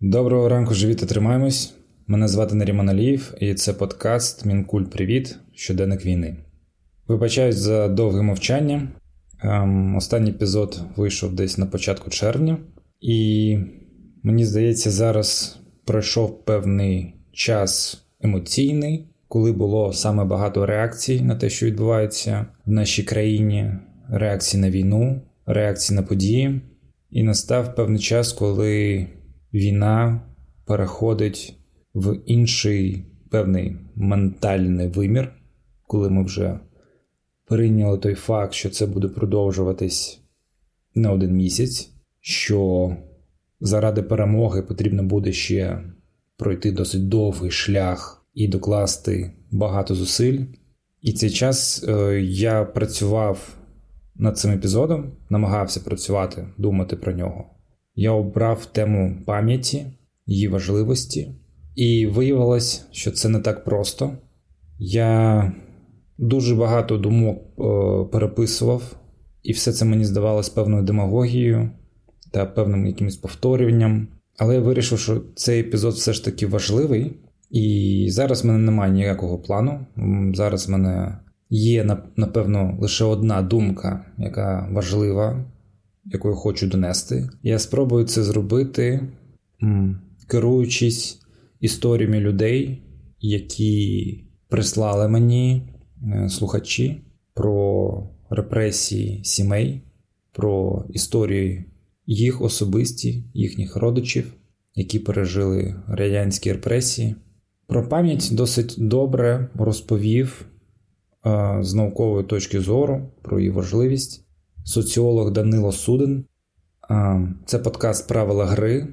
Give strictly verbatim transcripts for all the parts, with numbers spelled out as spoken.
Доброго ранку, живі та тримаємось. Мене звати Наріман Алієв, і це подкаст «Мінкульт. Привіт. Щоденник війни». Вибачаюсь за довге мовчання. Ем, останній епізод вийшов десь на початку червня. І мені здається, зараз пройшов певний час емоційний, коли було саме багато реакцій на те, що відбувається в нашій країні, реакцій на війну, реакцій на події. І настав певний час, коли війна переходить в інший певний ментальний вимір, коли ми вже прийняли той факт, що це буде продовжуватись не один місяць, що заради перемоги потрібно буде ще пройти досить довгий шлях і докласти багато зусиль. І цей час е, я працював над цим епізодом, намагався працювати, думати про нього. Я обрав тему пам'яті, її важливості, і виявилось, що це не так просто. Я дуже багато думок е, переписував, і все це мені здавалось певною демагогією та певним якимось повторюванням. Але я вирішив, що цей епізод все ж таки важливий, і зараз в мене немає ніякого плану. Зараз в мене є, напевно, лише одна думка, яка важлива, яку я хочу донести. Я спробую це зробити, керуючись історіями людей, які прислали мені слухачі про репресії сімей, про історії їх особисті, їхніх родичів, які пережили радянські репресії. Про пам'ять досить добре розповів е, з наукової точки зору про її важливість соціолог Данило Суден. Е, це подкаст «Правила гри»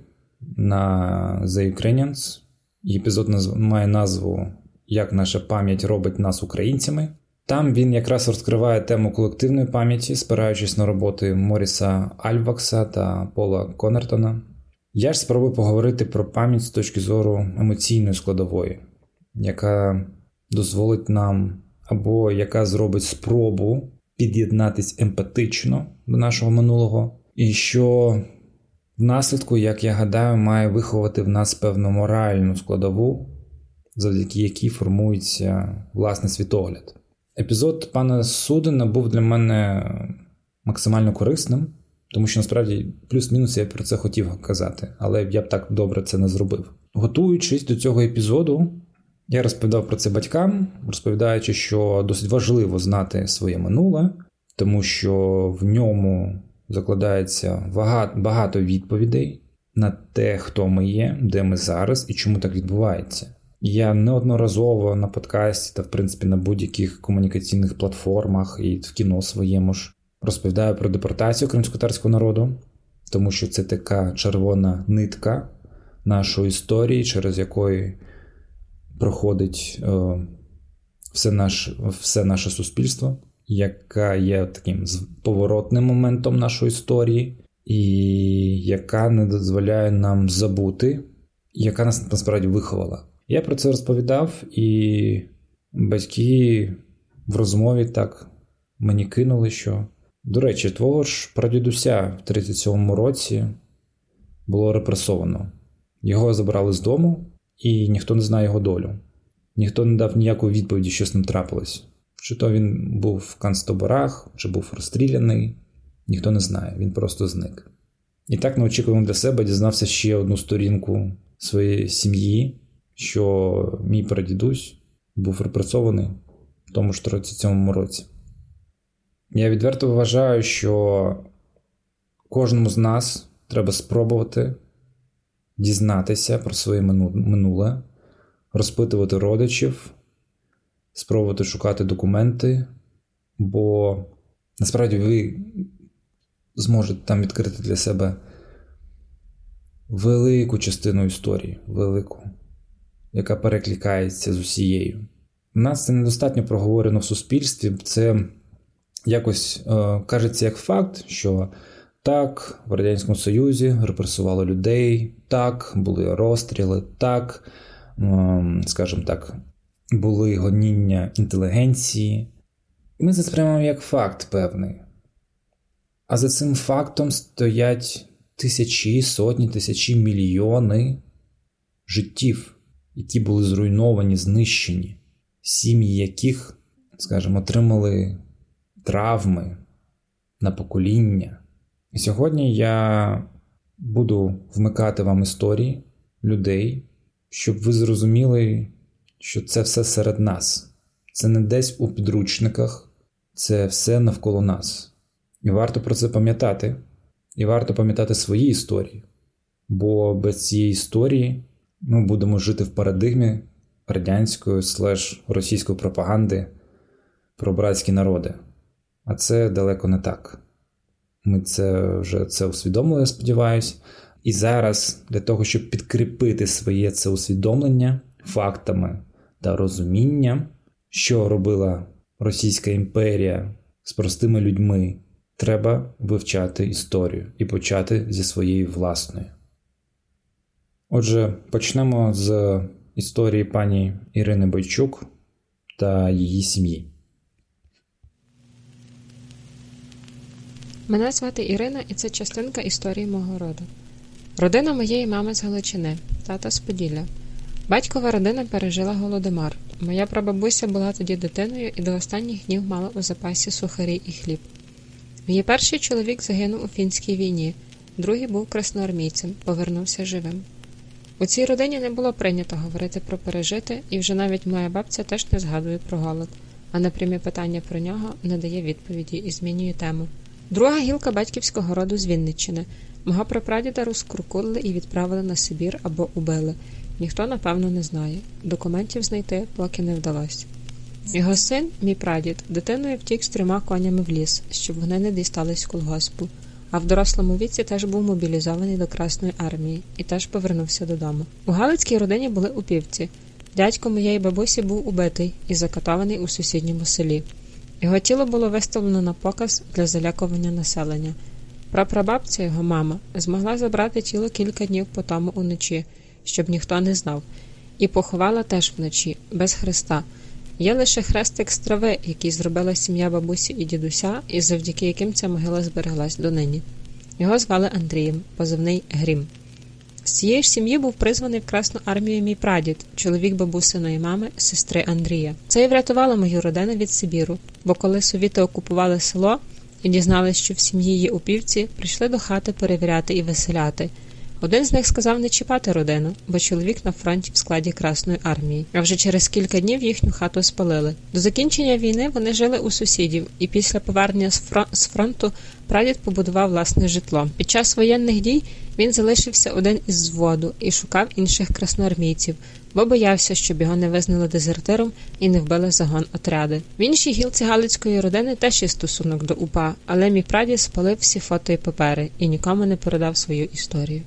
на The Ukrainians. І епізод наз... має назву «Як наша пам'ять робить нас українцями». Там він якраз розкриває тему колективної пам'яті, спираючись на роботи Моріса Альвакса та Пола Коннертона. Я ж спробую поговорити про пам'ять з точки зору емоційної складової, яка дозволить нам, або яка зробить спробу під'єднатись емпатично до нашого минулого, і що внаслідку, як я гадаю, має виховати в нас певну моральну складову, завдяки якій формується власний світогляд. Епізод пана Судена був для мене максимально корисним, тому що, насправді, плюс-мінус я про це хотів казати, але я б так добре це не зробив. Готуючись до цього епізоду, я розповідав про це батькам, розповідаючи, що досить важливо знати своє минуле, тому що в ньому закладається багато відповідей на те, хто ми є, де ми зараз і чому так відбувається. Я неодноразово на подкасті та, в принципі, на будь-яких комунікаційних платформах і в кіно своєму ж розповідаю про депортацію кримськотатарського народу, тому що це така червона нитка нашої історії, через якої проходить е, все, наш, все наше суспільство, яка є таким поворотним моментом нашої історії і яка не дозволяє нам забути, яка нас насправді виховала. Я про це розповідав, і батьки в розмові так мені кинули, що, до речі, твого ж прадідуся в тридцять сьомому році було репресовано. Його забрали з дому, і ніхто не знає його долю. Ніхто не дав ніякої відповіді, що з ним трапилось. Чи то він був в концтаборах, чи був розстріляний, ніхто не знає, він просто зник. І так неочікувано для себе дізнався ще одну сторінку своєї сім'ї, що мій прадідусь був репресований в тому ж тридцять сьомому році. Я відверто вважаю, що кожному з нас треба спробувати дізнатися про своє минуле, розпитувати родичів, спробувати шукати документи, бо насправді ви зможете там відкрити для себе велику частину історії, велику, яка перекликається з усією. У нас це недостатньо проговорено в суспільстві, це якось е, кажеться як факт, що так, в Радянському Союзі репресували людей, так, були розстріли, так, е, скажімо так, були гоніння інтелігенції. І ми це сприймаємо як факт певний. А за цим фактом стоять тисячі, сотні, тисячі, мільйони життів, які були зруйновані, знищені, сім'ї яких, скажімо, отримали травми на покоління. І сьогодні я буду вмикати вам історії людей, щоб ви зрозуміли, що це все серед нас. Це не десь у підручниках, це все навколо нас. І варто про це пам'ятати. І варто пам'ятати свої історії. Бо без цієї історії ми будемо жити в парадигмі радянської слеш російської пропаганди про братські народи. А це далеко не так. Ми це вже це усвідомили, я сподіваюся. І зараз для того, щоб підкріпити своє це усвідомлення фактами та розумінням, що робила Російська імперія з простими людьми, треба вивчати історію і почати зі своєї власної. Отже, почнемо з історії пані Ірини Бойчук та її сім'ї. Мене звати Ірина, і це частинка історії мого роду. Родина моєї мами з Галичини, тата з Поділля. Батькова родина пережила Голодомор. Моя прабабуся була тоді дитиною і до останніх днів мала у запасі сухарі і хліб. Її перший чоловік загинув у фінській війні, другий був красноармійцем, повернувся живим. У цій родині не було прийнято говорити про пережити, і вже навіть моя бабця теж не згадує про голод, а на прямі питання про нього не дає відповіді і змінює тему. Друга гілка батьківського роду з Вінниччини. Мого прапрадіда розкуркулили і відправили на Сибір або убили. Ніхто, напевно, не знає. Документів знайти поки не вдалося. Його син, мій прадід, дитиною втік з трьома конями в ліс, щоб вони не дістались колгоспу. А в дорослому віці теж був мобілізований до Красної армії і теж повернувся додому. У галицькій родині були упівці. Дядько моєї бабусі був убитий і закатований у сусідньому селі. Його тіло було виставлено на показ для залякування населення. Прапрабабця, його мама, змогла забрати тіло кілька днів по тому уночі, щоб ніхто не знав. І поховала теж вночі, без хреста. Є лише хрестик з трави, який зробила сім'я бабусі і дідуся, і завдяки яким ця могила збереглась донині. Його звали Андрієм, позивний Грім. З цієї ж сім'ї був призваний в Красну армію мій прадід, чоловік бабусиної мами, сестри Андрія. Це і врятувало мою родину від Сибіру, бо коли совіти окупували село і дізнались, що в сім'ї є упівці, прийшли до хати перевіряти і виселяти. Один з них сказав не чіпати родину, бо чоловік на фронті в складі Красної армії. А вже через кілька днів їхню хату спалили. До закінчення війни вони жили у сусідів, і після повернення з фронту прадід побудував власне житло. Під час воєнних дій він залишився один із взводу і шукав інших красноармійців, бо боявся, щоб його не визнали дезертиром і не вбили загон отряди. В іншій гілці галицької родини теж є стосунок до УПА, але мій прадід спалив всі фото і папери і нікому не передав свою історію.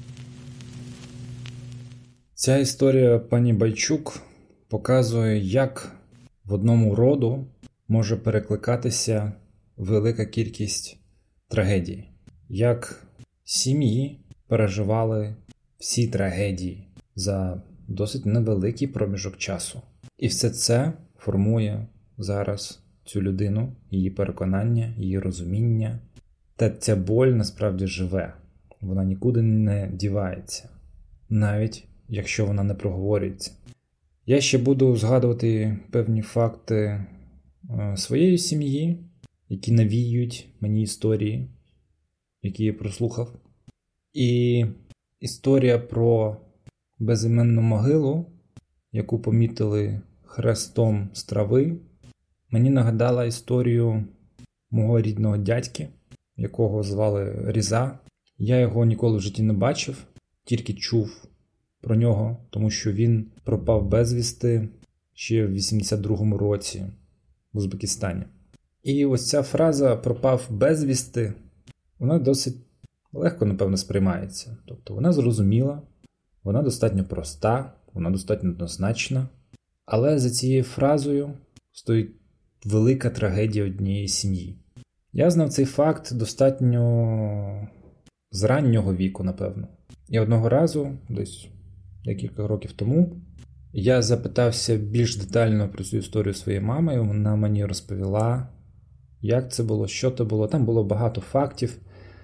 Ця історія пані Бойчук показує, як в одному роду може перекликатися велика кількість трагедій. Як сім'ї переживали всі трагедії за досить невеликий проміжок часу. І все це формує зараз цю людину, її переконання, її розуміння. Та ця боль насправді живе. Вона нікуди не дівається. Навіть якщо вона не проговорюється. Я ще буду згадувати певні факти своєї сім'ї, які навіюють мені історії, які я прослухав. І історія про безіменну могилу, яку помітили хрестом з трави, мені нагадала історію мого рідного дядьки, якого звали Різа. Я його ніколи в житті не бачив, тільки чув про нього, тому що він пропав безвісти ще в вісімдесят другому році в Узбекистані. І ось ця фраза «пропав безвісти», вона досить легко, напевно, сприймається. Тобто вона зрозуміла, вона достатньо проста, вона достатньо однозначна. Але за цією фразою стоїть велика трагедія однієї сім'ї. Я знав цей факт достатньо з раннього віку, напевно. І одного разу, десь декілька років тому, я запитався більш детально про цю історію своєї мами, і вона мені розповіла, як це було, що це було. Там було багато фактів,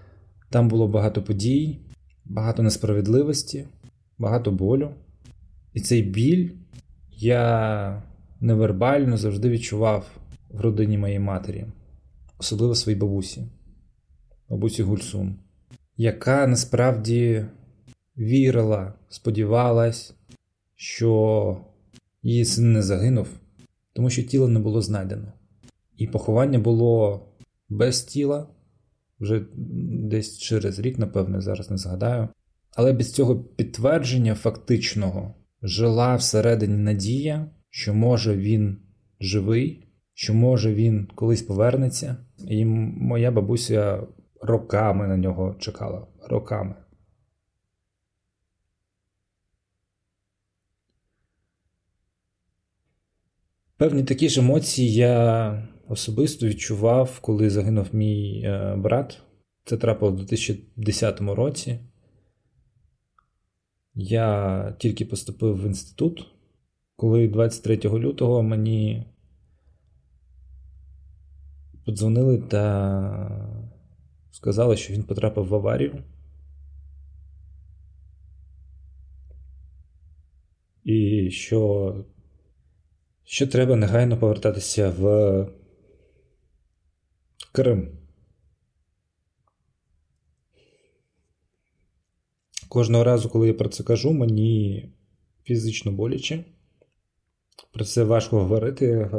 Там було багато подій, багато несправедливості, багато болю. І цей біль я невербально завжди відчував в родині моєї матері, особливо своїй бабусі, бабусі Гульсум, яка насправді вірила, сподівалась, що її син не загинув, тому що тіло не було знайдено. І поховання було без тіла, вже десь через рік, напевно, зараз не згадаю. Але без цього підтвердження фактичного жила всередині надія, що може він живий, що може він колись повернеться. І моя бабуся роками на нього чекала. Роками. Певні такі ж емоції я особисто відчував, коли загинув мій е, брат. Це трапило в дві тисячі десятому році. Я тільки поступив в інститут, коли двадцять третього лютого мені подзвонили та сказали, що він потрапив в аварію. І що, що треба негайно повертатися в Крим. Кожного разу, коли я про це кажу, мені фізично боляче. Про це важко говорити.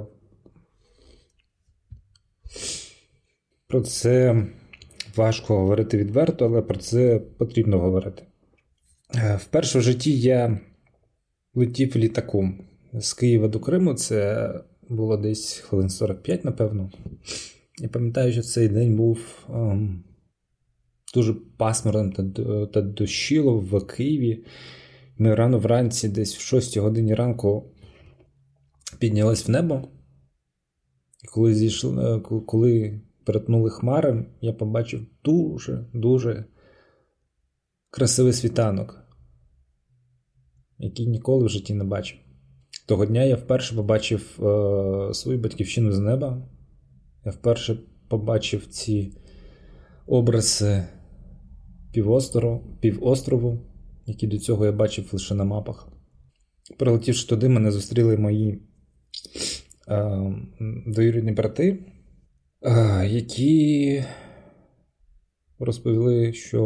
Про це важко говорити відверто, але про це потрібно говорити. Вперше в житті я летів літаком з Києва до Криму. Це було десь хвилин сорок п'ять, напевно. Я пам'ятаю, що цей день був ем, дуже пасмурним та, та дощило в Києві. Ми рано вранці, десь в шостій годині ранку, піднялись в небо. І коли зійшли, коли перетнули хмари, я побачив дуже-дуже красивий світанок, який ніколи в житті не бачив. Того дня я вперше побачив е, свою батьківщину з неба. Я вперше побачив ці образи півострову, півострову, які до цього я бачив лише на мапах. Прилетівши туди, мене зустріли мої е, двоюрідні брати, е, які розповіли, що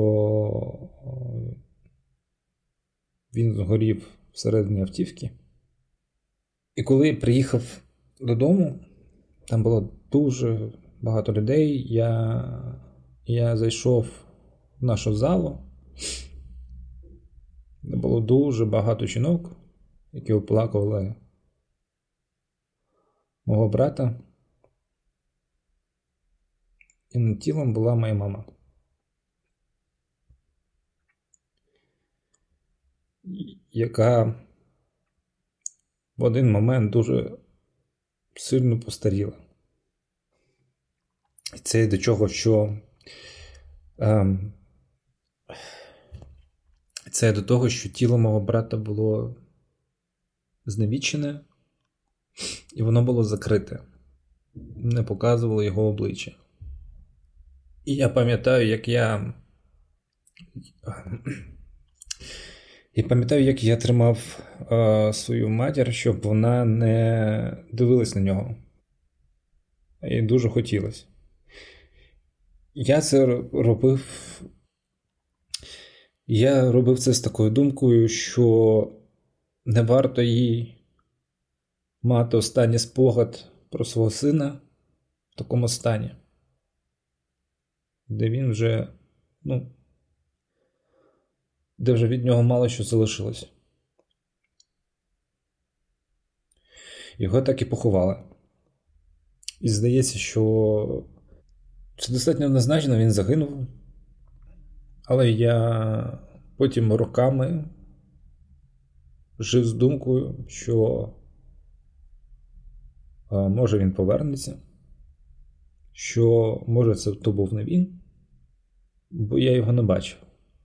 він згорів всередині автівки. І коли я приїхав додому, там було дуже багато людей, я, я зайшов в нашу залу, де було дуже багато жінок, які оплакували мого брата. І над тілом була моя мама. Яка в один момент дуже сильно постаріла. І це до чого, що ем, це до того, що тіло мого брата було зневічене, і воно було закрите. Не показувало його обличчя. І я пам'ятаю, як я... Я пам'ятаю, як я тримав е, свою матір, щоб вона не дивилась на нього. І дуже хотілося. Я це робив... Я робив це з такою думкою, що не варто їй мати останній спогад про свого сина в такому стані, де він вже, ну, де вже від нього мало що залишилось. Його так і поховали. І здається, що це достатньо однозначно, він загинув. Але я потім роками жив з думкою, що може він повернеться, що може це то був не він, бо я його не бачив.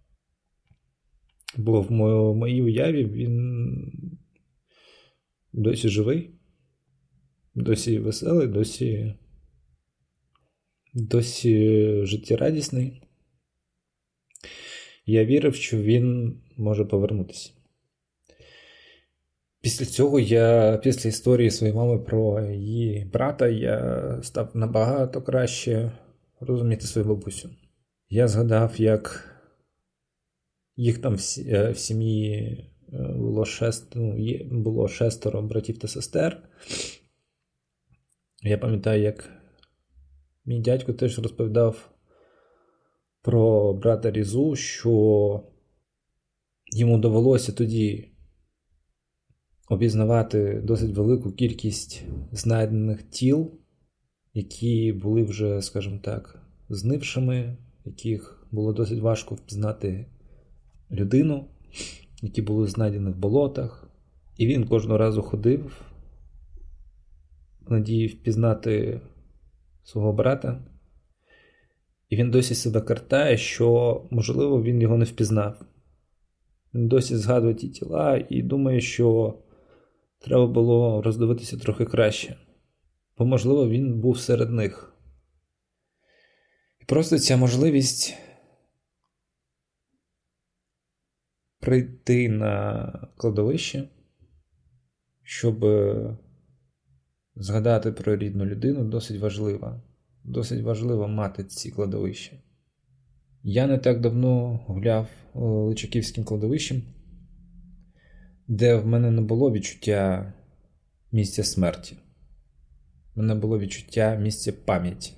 Бо в моїй уяві він досі живий, досі веселий, досі, досі життєрадісний. Я вірив, що він може повернутися. Після цього я, після історії своєї мами про її брата, я став набагато краще розуміти свою бабусю. Я згадав, як їх там в сім'ї було, шест... ну, було шестеро братів та сестер. Я пам'ятаю, як мій дядько теж розповідав про брата Різу, що йому довелося тоді обізнавати досить велику кількість знайдених тіл, які були вже, скажімо так, знившими, яких було досить важко впізнати людину, які були знайдені в болотах. І він кожного разу ходив в надії впізнати свого брата. І він досі себе картає, що, можливо, він його не впізнав. Він досі згадує ті тіла і думає, що треба було роздивитися трохи краще. Бо, можливо, він був серед них. І просто ця можливість прийти на кладовище, щоб згадати про рідну людину, досить важлива. Досить важливо мати ці кладовища. Я не так давно гуляв Личаківським кладовищем, де в мене не було відчуття місця смерті. В мене було відчуття місця пам'яті.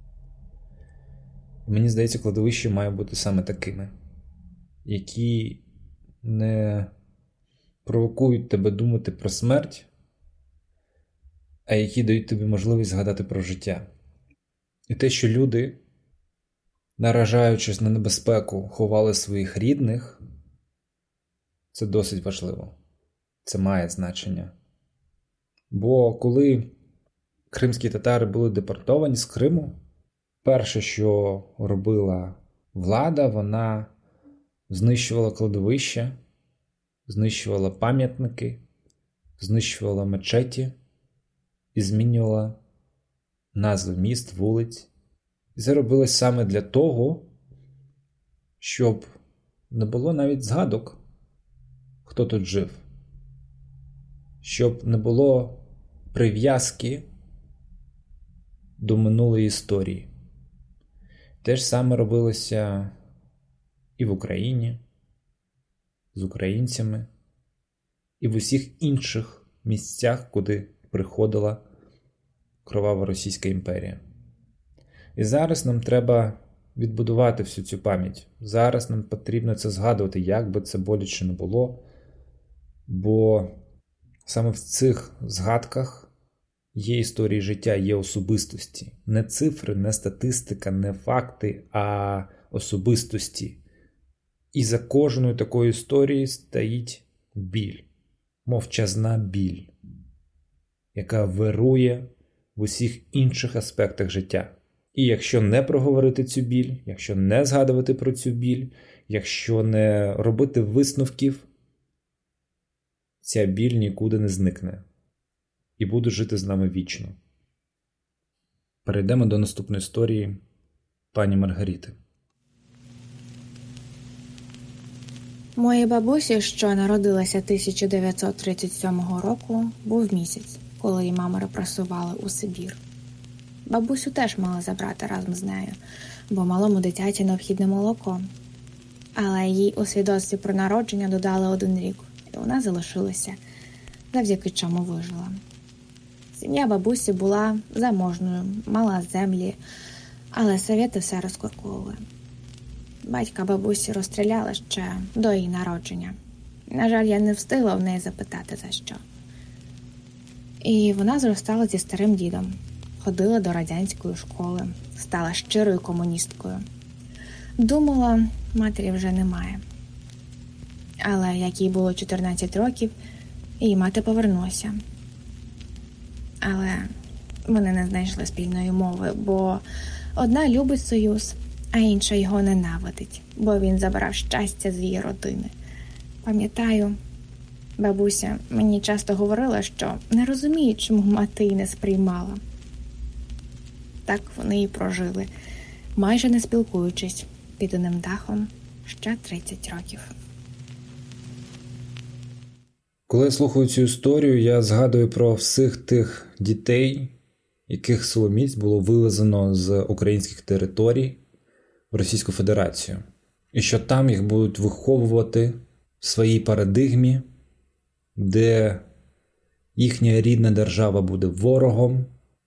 Мені здається, кладовище має бути саме такими, які не провокують тебе думати про смерть, а які дають тобі можливість згадати про життя. І те, що люди, наражаючись на небезпеку, ховали своїх рідних, це досить важливо. Це має значення. Бо коли кримські татари були депортовані з Криму, перше, що робила влада, вона знищувала кладовища, знищувала пам'ятники, знищувала мечеті і змінювала назви міст, вулиць. І це робилось саме для того, щоб не було навіть згадок, хто тут жив. Щоб не було прив'язки до минулої історії. Те ж саме робилося і в Україні, з українцями, і в усіх інших місцях, куди приходила кровава Російська імперія. І зараз нам треба відбудувати всю цю пам'ять. Зараз нам потрібно це згадувати, як би це боляче не було. Бо саме в цих згадках є історії життя, є особистості. Не цифри, не статистика, не факти, а особистості. І за кожною такою історією стоїть біль. Мовчазна біль, яка вирує в усіх інших аспектах життя. І якщо не проговорити цю біль, якщо не згадувати про цю біль, якщо не робити висновків, ця біль нікуди не зникне і буде жити з нами вічно. Перейдемо до наступної історії пані Маргарити. Моїй бабусі, що народилася тисяча дев'ятсот тридцять сьомого року, був місяць, коли її маму репресували у Сибір. Бабусю теж мали забрати разом з нею, бо малому дитяті необхідне молоко. Але їй у свідоцтві про народження додали один рік, і вона залишилася, завдяки чому вижила. Сім'я бабусі була заможною, мала землі, але совєти все розкуркували. Батька бабусі розстріляли ще до її народження. На жаль, я не встигла в неї запитати, за що. І вона зростала зі старим дідом. Ходила до радянської школи, стала щирою комуністкою. Думала, матері вже немає. Але як їй було чотирнадцять років, її мати повернулася. Але вони не знайшли спільної мови, бо одна любить Союз, а інша його ненавидить, бо він забрав щастя з її родини. Пам'ятаю, бабуся мені часто говорила, що не розуміє, чому мати її не сприймала. Так вони і прожили, майже не спілкуючись, під одним дахом, ще тридцять років. Коли я слухаю цю історію, я згадую про всіх тих дітей, яких силоміць було вивезено з українських територій в Російську Федерацію. І що там їх будуть виховувати в своїй парадигмі, де їхня рідна держава буде ворогом,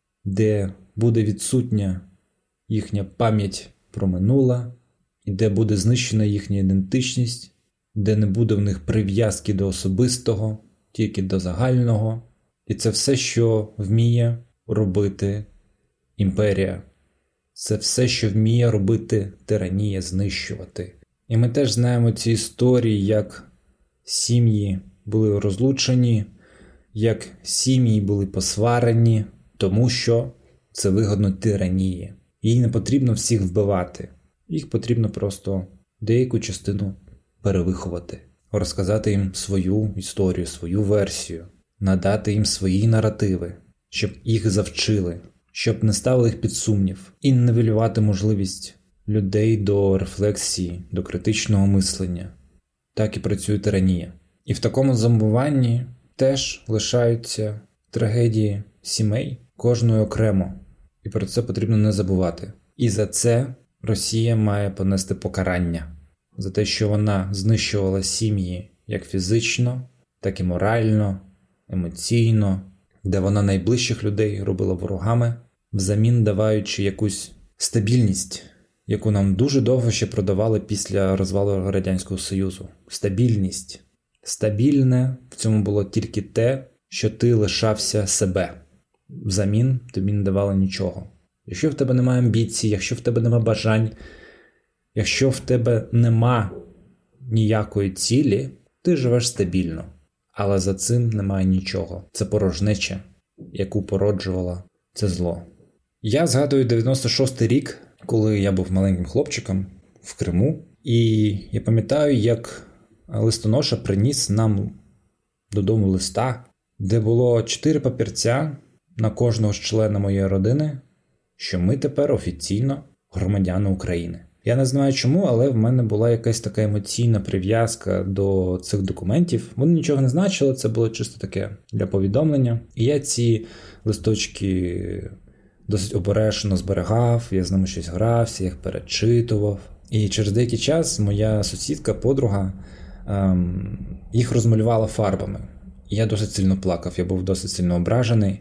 де буде відсутня їхня пам'ять про минуле, і де буде знищена їхня ідентичність, де не буде в них прив'язки до особистого, тільки до загального. І це все, що вміє робити імперія. Це все, що вміє робити тиранія, знищувати. І ми теж знаємо ці історії, як сім'ї були розлучені, як сім'ї були посварені, тому що це вигодно тиранії. Їй не потрібно всіх вбивати. Їх потрібно просто деяку частину перевиховати, розказати їм свою історію, свою версію, надати їм свої наративи, щоб їх завчили, щоб не ставили їх під сумнів і не нівелювати можливість людей до рефлексії, до критичного мислення. Так і працює тиранія. І в такому зомбуванні теж лишаються трагедії сімей, кожної окремо. І про це потрібно не забувати. І за це Росія має понести покарання. За те, що вона знищувала сім'ї як фізично, так і морально, емоційно, де вона найближчих людей робила ворогами, взамін даваючи якусь стабільність, яку нам дуже довго ще продавали після розвалу Радянського Союзу. Стабільність. Стабільне в цьому було тільки те, що ти лишався себе. Взамін тобі не давали нічого. Якщо в тебе немає амбіцій, якщо в тебе немає бажань, якщо в тебе нема ніякої цілі, ти живеш стабільно. Але за цим немає нічого. Це порожнеча, яку породжувала це зло. Я згадую дев'яносто шостий рік, коли я був маленьким хлопчиком в Криму. І я пам'ятаю, як листоноша приніс нам додому листа, де було чотири папірця на кожного з члена моєї родини, що ми тепер офіційно громадяни України. Я не знаю чому, але в мене була якась така емоційна прив'язка до цих документів. Вони нічого не значили, це було чисто таке для повідомлення. І я ці листочки досить обережно зберігав, я з ними щось грався, їх перечитував. І через деякий час моя сусідка, подруга, ем, їх розмалювала фарбами. І я досить сильно плакав, я був досить сильно ображений.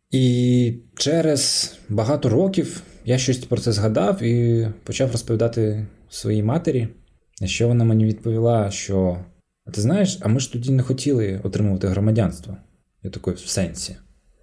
І через багато років я щось про це згадав і почав розповідати своїй матері, на що вона мені відповіла, що «А ти знаєш, а ми ж тоді не хотіли отримувати громадянство». Я такий, в сенсі.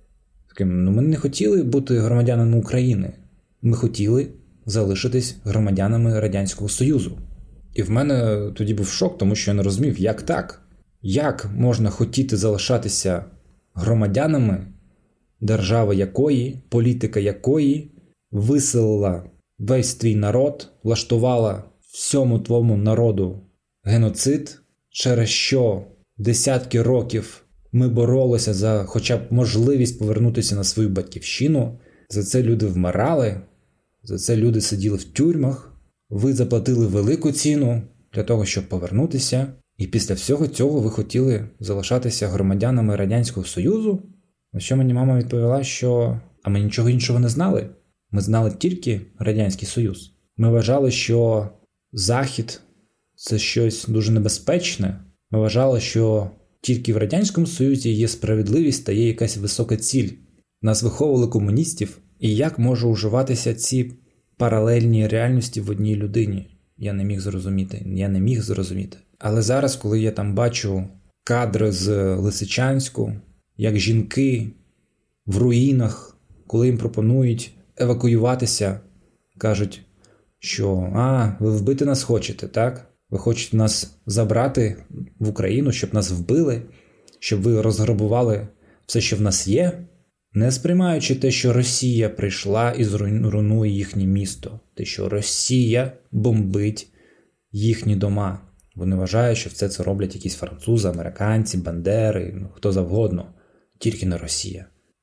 Таким, ну ми не хотіли бути громадянами України. Ми хотіли залишитись громадянами Радянського Союзу. І в мене тоді був шок, тому що я не розумів, як так? Як можна хотіти залишатися громадянами, держава якої, політика якої виселила весь твій народ, влаштувала всьому твоєму народу геноцид, через що десятки років ми боролися за хоча б можливість повернутися на свою батьківщину, за це люди вмирали, за це люди сиділи в тюрмах, ви заплатили велику ціну для того, щоб повернутися, і після всього цього ви хотіли залишатися громадянами Радянського Союзу? На що мені мама відповіла, що «а ми нічого іншого не знали». Ми знали тільки Радянський Союз. Ми вважали, що Захід – це щось дуже небезпечне. Ми вважали, що тільки в Радянському Союзі є справедливість та є якась висока ціль. Нас виховували комуністів. І як може уживатися ці паралельні реальності в одній людині? Я не міг зрозуміти. Я не міг зрозуміти. Але зараз, коли я там бачу кадри з Лисичанську, як жінки в руїнах, коли їм пропонують евакуюватися, кажуть, що «а, ви вбити нас хочете, так? Ви хочете нас забрати в Україну, щоб нас вбили, щоб ви розграбували все, що в нас є?» Не сприймаючи те, що Росія прийшла і зруйнує їхнє місто, те, що Росія бомбить їхні дома. Вони вважають, що все це роблять якісь французи, американці, бандери, ну, хто завгодно, тільки не Росія.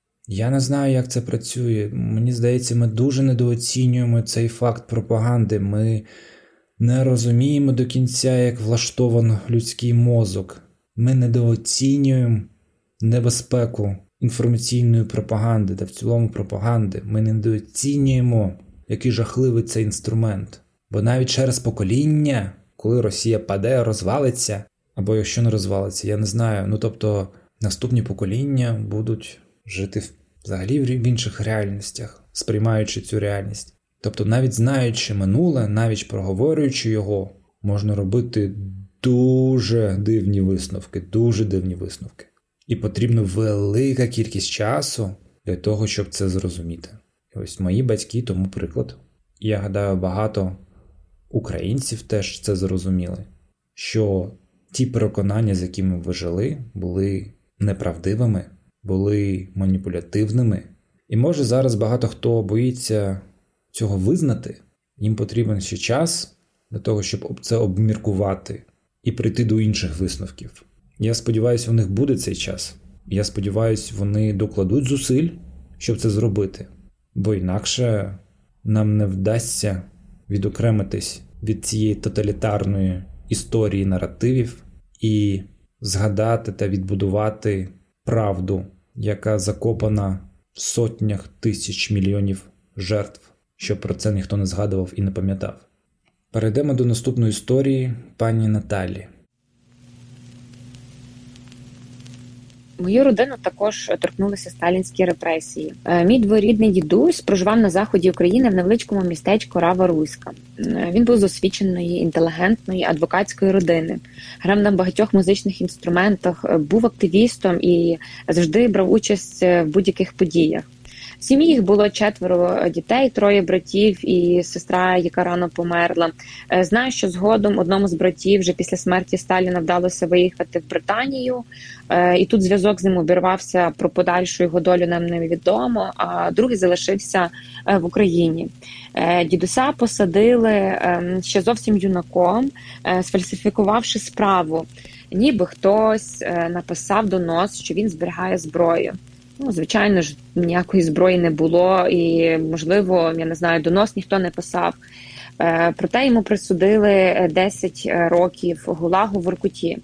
Я не знаю, як це працює. Мені здається, ми дуже недооцінюємо цей факт пропаганди. Ми не розуміємо до кінця, як влаштований людський мозок. Ми недооцінюємо небезпеку інформаційної пропаганди та в цілому пропаганди. Ми недооцінюємо, який жахливий цей інструмент. Бо навіть через покоління, коли Росія паде, розвалиться, або якщо не розвалиться, я не знаю. Ну, тобто, наступні покоління будуть жити взагалі в інших реальностях, сприймаючи цю реальність. Тобто, навіть знаючи минуле, навіть проговорюючи його, можна робити дуже дивні висновки, дуже дивні висновки. І потрібна велика кількість часу для того, щоб це зрозуміти. І ось мої батьки тому приклад. Я гадаю, багато українців теж це зрозуміли, що ті переконання, з якими ви жили, були неправдивими, були маніпулятивними. І може зараз багато хто боїться цього визнати, їм потрібен ще час для того, щоб це обміркувати і прийти до інших висновків. Я сподіваюся, у них буде цей час. Я сподіваюся, вони докладуть зусиль, щоб це зробити. Бо інакше нам не вдасться відокремитись від цієї тоталітарної історії наративів і згадати та відбудувати правду, яка закопана в сотнях тисяч мільйонів жертв, щоб про це ніхто не згадував і не пам'ятав. Перейдемо до наступної історії пані Наталі. Мою родину також торкнулися сталінські репресії. Мій дворідний дідусь проживав на заході України в невеличкому містечку Рава-Руська. Він був з освіченої, інтелігентної, адвокатської родини. Грав на багатьох музичних інструментах, був активістом і завжди брав участь в будь-яких подіях. В сім'ї їх було четверо дітей, троє братів і сестра, яка рано померла. Знаю, що згодом одному з братів вже після смерті Сталіна вдалося виїхати в Британію, і тут зв'язок з ним обірвався, про подальшу його долю нам невідомо, а другий залишився в Україні. Дідуся посадили ще зовсім юнаком, сфальсифікувавши справу. Ніби хтось написав донос, що він зберігає зброю. Ну, звичайно ж, ніякої зброї не було і, можливо, я не знаю, донос ніхто не писав. Е, проте йому присудили десять років гулагу в Воркуті.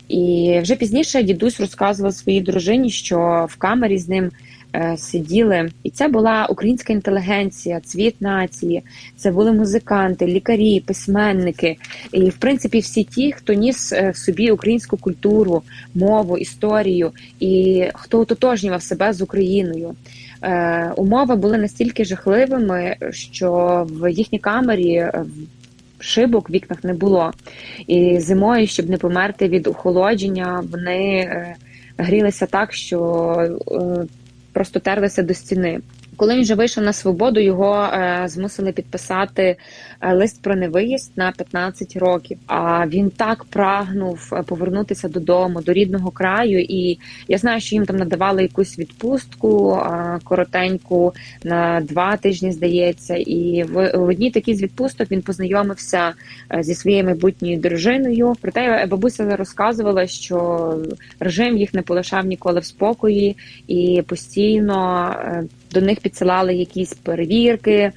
І вже пізніше дідусь розказував своїй дружині, що в камері з ним е, сиділи. І це була українська інтелігенція, цвіт нації. Це були музиканти, лікарі, письменники. І, в принципі, всі ті, хто ніс в собі українську культуру, мову, історію і хто ототожнював себе з Україною. Е, умови були настільки жахливими, що в їхній камері шибок в вікнах не було. І зимою, щоб не померти від охолодження, вони е, грілися так, що е, просто терлися до стіни. Коли він вже вийшов на свободу, його е, змусили підписати е, лист про невиїзд на п'ятнадцять років. А він так прагнув повернутися додому, до рідного краю. І я знаю, що їм там надавали якусь відпустку е, коротеньку на два тижні, здається. І в, в одній такій з відпусток він познайомився е, зі своєю майбутньою дружиною. Проте бабуся розказувала, що режим їх не полишав ніколи в спокої і постійно е, до них підсилали якісь перевірки,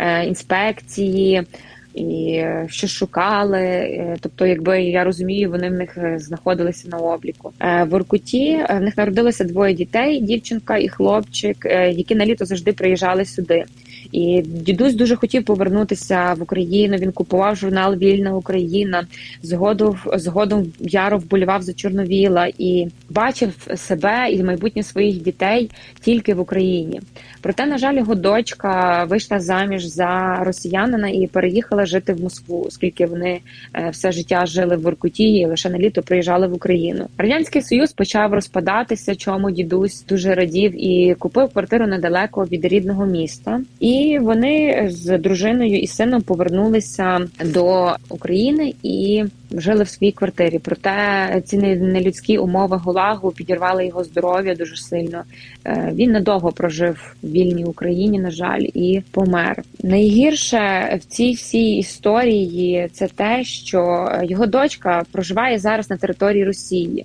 інспекції, і що шукали. Тобто, якби я розумію, вони в них знаходилися на обліку. В Воркуті в них народилося двоє дітей, дівчинка і хлопчик, які на літо завжди приїжджали сюди. І дідусь дуже хотів повернутися в Україну, він купував журнал «Вільна Україна», згодом, згодом яро вболівав за Чорновіла і бачив себе і майбутнє своїх дітей тільки в Україні. Проте, на жаль, його дочка вийшла заміж за росіянина і переїхала жити в Москву, оскільки вони все життя жили в Воркуті і лише на літо приїжджали в Україну. Радянський Союз почав розпадатися, чому дідусь дуже радів, і купив квартиру недалеко від рідного міста. І вони з дружиною і сином повернулися до України і жили в своїй квартирі. Проте ці нелюдські умови ГУЛАГу підірвали його здоров'я дуже сильно. Він недовго прожив в вільній Україні, на жаль, і помер. Найгірше в цій всій історії це те, що його дочка проживає зараз на території Росії.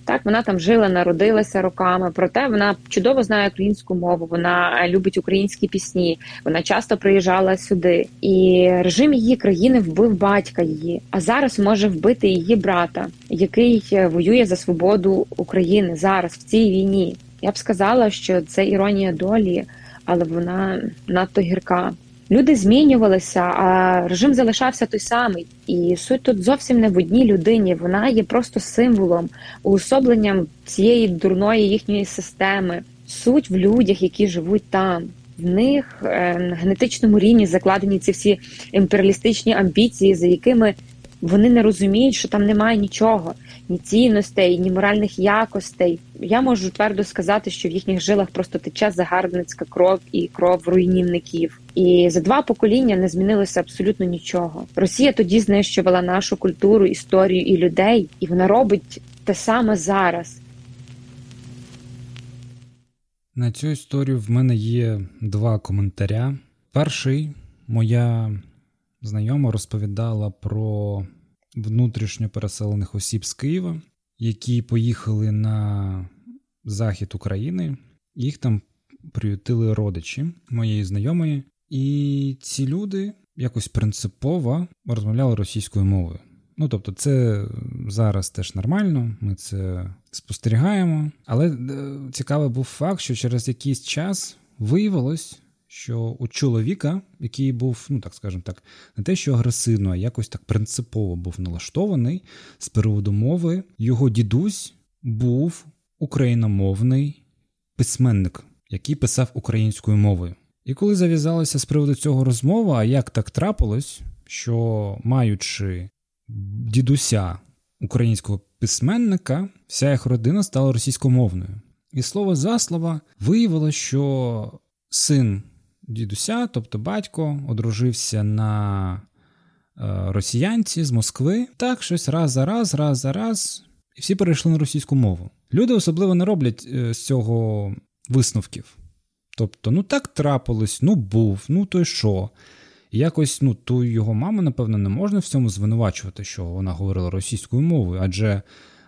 Так, вона там жила, народилася роками, проте вона чудово знає українську мову, вона любить українські пісні, вона часто приїжджала сюди. І режим її країни вбив батька її, а зараз може вбити її брата, який воює за свободу України зараз, в цій війні. Я б сказала, що це іронія долі, але вона надто гірка. Люди змінювалися, а режим залишався той самий. І суть тут зовсім не в одній людині, вона є просто символом, уособленням цієї дурної їхньої системи. Суть в людях, які живуть там. В них е, на генетичному рівні закладені ці всі імперіалістичні амбіції, за якими вони не розуміють, що там немає нічого, ні цінностей, ні моральних якостей. Я можу твердо сказати, що в їхніх жилах просто тече загарбницька кров і кров руйнівників. І за два покоління не змінилося абсолютно нічого. Росія тоді знищувала нашу культуру, історію і людей, і вона робить те саме зараз. На цю історію в мене є два коментаря. Перший, моя знайома розповідала про внутрішньо переселених осіб з Києва, які поїхали на захід України. Їх там приютили родичі моєї знайомої. І ці люди якось принципово розмовляли російською мовою. Ну, тобто, це зараз теж нормально, ми це спостерігаємо. Але цікавий був факт, що через якийсь час виявилось, що у чоловіка, який був, ну так скажемо так, не те що агресивно, а якось так принципово був налаштований з приводу мови, його дідусь був україномовний письменник, який писав українською мовою. І коли зав'язалася з приводу цього розмова, а як так трапилось, що маючи дідуся українського письменника, вся їх родина стала російськомовною. І слово за слово виявилося, що син дідуся, тобто батько, одружився на росіянці з Москви. Так, щось раз за раз, раз за раз, і всі перейшли на російську мову. Люди особливо не роблять з цього висновків. Тобто, ну так трапилось, ну був, ну то й що. І якось, ну, ту його маму, напевно, не можна в цьому звинувачувати, що вона говорила російською мовою, адже, е,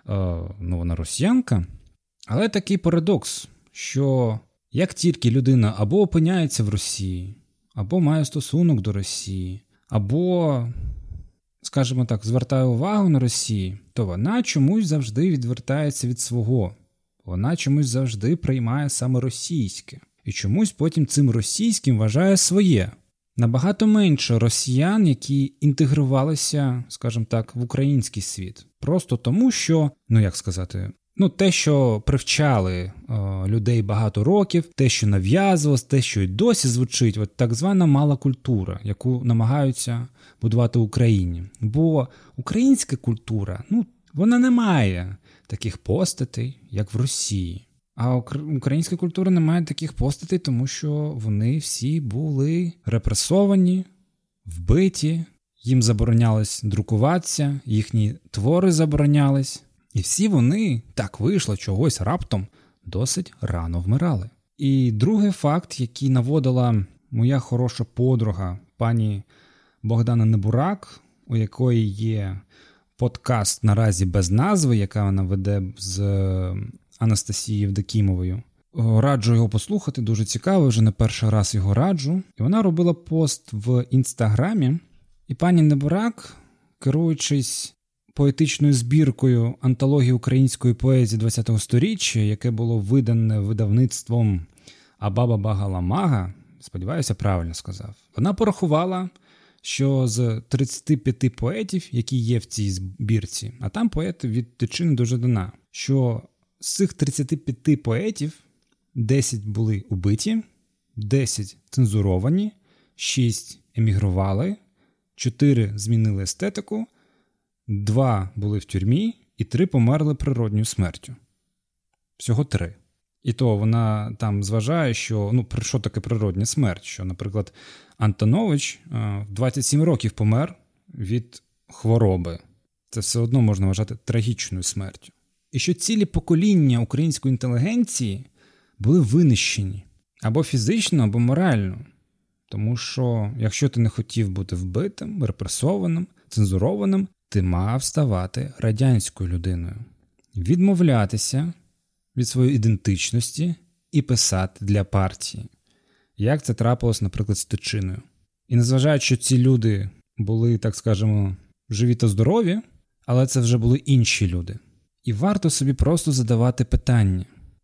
ну, вона росіянка. Але такий парадокс, що як тільки людина або опиняється в Росії, або має стосунок до Росії, або, скажімо так, звертає увагу на Росію, то вона чомусь завжди відвертається від свого. Вона чомусь завжди приймає саме російське. І чомусь потім цим російським вважає своє. Набагато менше росіян, які інтегрувалися, скажімо так, в український світ. Просто тому, що, ну як сказати, ну те, що привчали е, людей багато років, те, що нав'язувалось, те, що й досі звучить, от так звана мала культура, яку намагаються будувати в Україні. Бо українська культура, ну, вона не має таких постатей, як в Росії. А українська культура не має таких постатей, тому що вони всі були репресовані, вбиті, їм заборонялось друкуватися, їхні твори заборонялись. І всі вони, так вийшло, чогось раптом, досить рано вмирали. І другий факт, який наводила моя хороша подруга, пані Богдана Небурак, у якої є подкаст наразі без назви, яка вона веде з Анастасією Євдокімовою. Раджу його послухати, дуже цікаво, вже не перший раз його раджу. І вона робила пост в Інстаграмі, і пані Небурак, керуючись поетичною збіркою антології української поезії ХХ сторіччя, яке було видане видавництвом Абаба-Багаламага, сподіваюся, правильно сказав, вона порахувала, що з тридцяти п'яти поетів, які є в цій збірці, а там поети від Тичини до Жадана, що з цих тридцяти п'яти поетів десять були убиті, десять цензуровані, шість емігрували, чотири змінили естетику, два були в тюрмі і три померли природньою смертю. Всього три. І то вона там зважає, що, ну, що таке природня смерть, що, наприклад, Антонович в двадцять сім років помер від хвороби. Це все одно можна вважати трагічною смертю. І що цілі покоління української інтелігенції були винищені або фізично, або морально. Тому що, якщо ти не хотів бути вбитим, репресованим, цензурованим, ти мав ставати радянською людиною. відмовлятися від своєї ідентичності і писати для партії. Як це трапилось, наприклад, з Тичиною. І незважаючи, що ці люди були, так скажемо, живі та здорові, але це вже були інші люди. І варто собі просто задавати питання.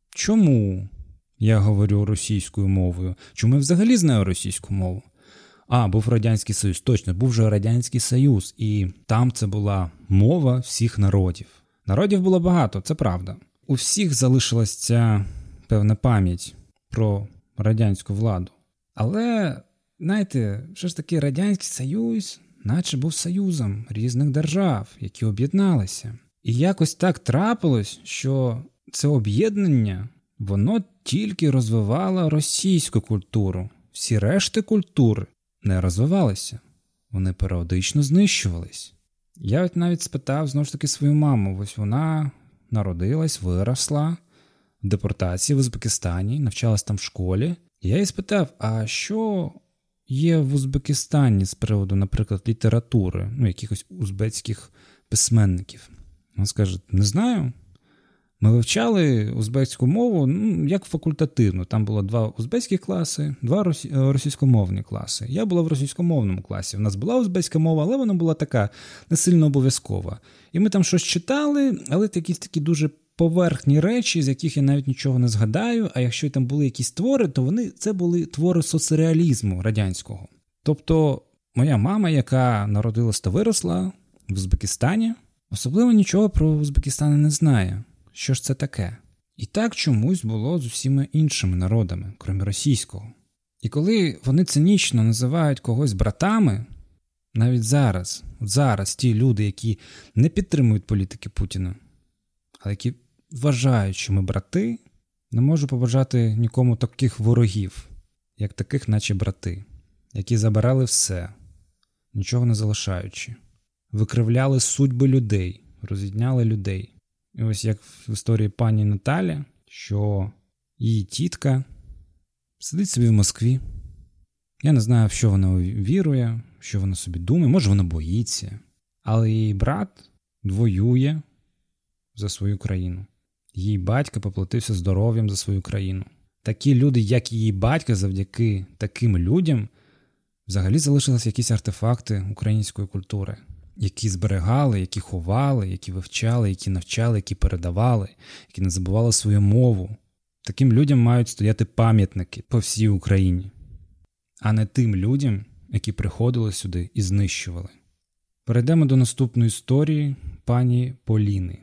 Чому я говорю російською мовою? Чому я взагалі знаю російську мову? А, був Радянський Союз. Точно, був вже Радянський Союз. І там це була мова всіх народів. Народів було багато, це правда. У всіх залишилась ця певна пам'ять про радянську владу. Але, знаєте, що ж таки Радянський Союз, наче був союзом різних держав, які об'єдналися. І якось так трапилось, що це об'єднання, воно тільки розвивало російську культуру. Всі решти культури не розвивалися. Вони періодично знищувались. Я от навіть спитав, знову ж таки, свою маму. Ось вона народилась, виросла в депортації в Узбекистані, навчалась там в школі. І я її спитав, а що є в Узбекистані з приводу, наприклад, літератури, ну, якихось узбецьких письменників? Вона скаже, не знаю. Ми вивчали узбецьку мову, ну, як факультативно. Там було два узбецькі класи, два росі... російськомовні класи. Я була в російськомовному класі. У нас була узбецька мова, але вона була така не сильно обов'язкова. І ми там щось читали, але якісь такі дуже поверхні речі, з яких я навіть нічого не згадаю, а якщо там були якісь твори, то вони це були твори соцреалізму радянського. Тобто моя мама, яка народилась та виросла в Узбекистані, особливо нічого про Узбекистан не знає. Що ж це таке? І так чомусь було з усіма іншими народами, крім російського. І коли вони цинічно називають когось братами, навіть зараз, от зараз ті люди, які не підтримують політики Путіна, але які вважають, що ми брати, не можу побажати нікому таких ворогів, як таких наче брати, які забирали все, нічого не залишаючи, викривляли судьби людей, роз'єдняли людей. І ось як в історії пані Наталі, що її тітка сидить собі в Москві. Я не знаю, в що вона вірує, що вона собі думає, може вона боїться. Але її брат воює за свою країну. Її батько поплатився здоров'ям за свою країну. Такі люди, як її батько, завдяки таким людям, взагалі залишились якісь артефакти української культури, які зберігали, які ховали, які вивчали, які навчали, які передавали, які не забували свою мову. Таким людям мають стояти пам'ятники по всій Україні, а не тим людям, які приходили сюди і знищували. Перейдемо до наступної історії пані Поліни.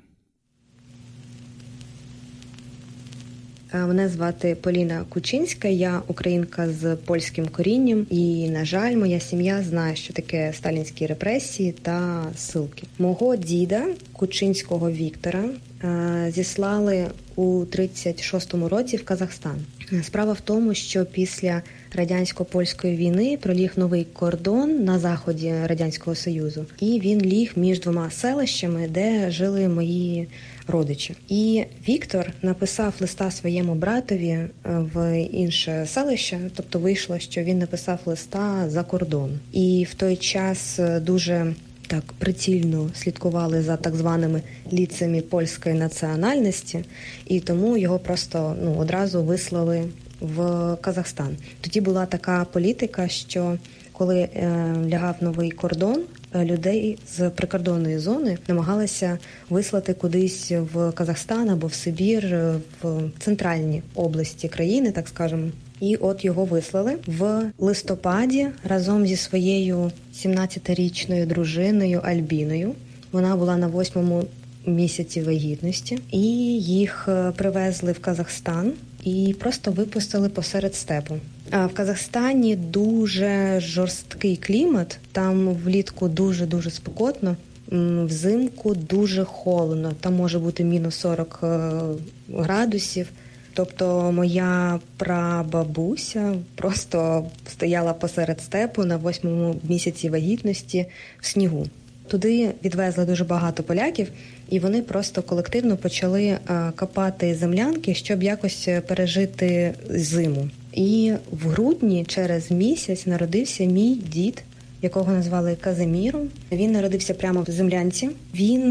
Мене звати Поліна Кучинська, я українка з польським корінням, і, на жаль, моя сім'я знає, що таке сталінські репресії та ссылки. Мого діда, Кучинського Віктора, зіслали у тридцять шостому році в Казахстан. Справа в тому, що після радянсько-польської війни проліг новий кордон на заході Радянського Союзу, і він ліг між двома селищами, де жили мої родичі. І Віктор написав листа своєму братові в інше селище, тобто вийшло, що він написав листа за кордон. І в той час дуже так прицільно слідкували за так званими ліцами польської національності, і тому його просто ну, одразу вислали в Казахстан. Тоді була така політика, що коли е, лягав новий кордон, людей з прикордонної зони намагалися вислати кудись в Казахстан або в Сибір, в центральні області країни, так скажемо. І от його вислали в листопаді разом зі своєю сімнадцятирічною дружиною Альбіною. Вона була на восьмому місяці вагітності. І їх привезли в Казахстан і просто випустили посеред степу. А в Казахстані дуже жорсткий клімат, там влітку дуже-дуже спекотно, взимку дуже холодно, там може бути мінус сорок градусів. Тобто моя прабабуся просто стояла посеред степу на восьмому місяці вагітності в снігу. Туди відвезли дуже багато поляків, і вони просто колективно почали копати землянки, щоб якось пережити зиму. І в грудні через місяць народився мій дід, якого назвали Казиміром. Він народився прямо в землянці. Він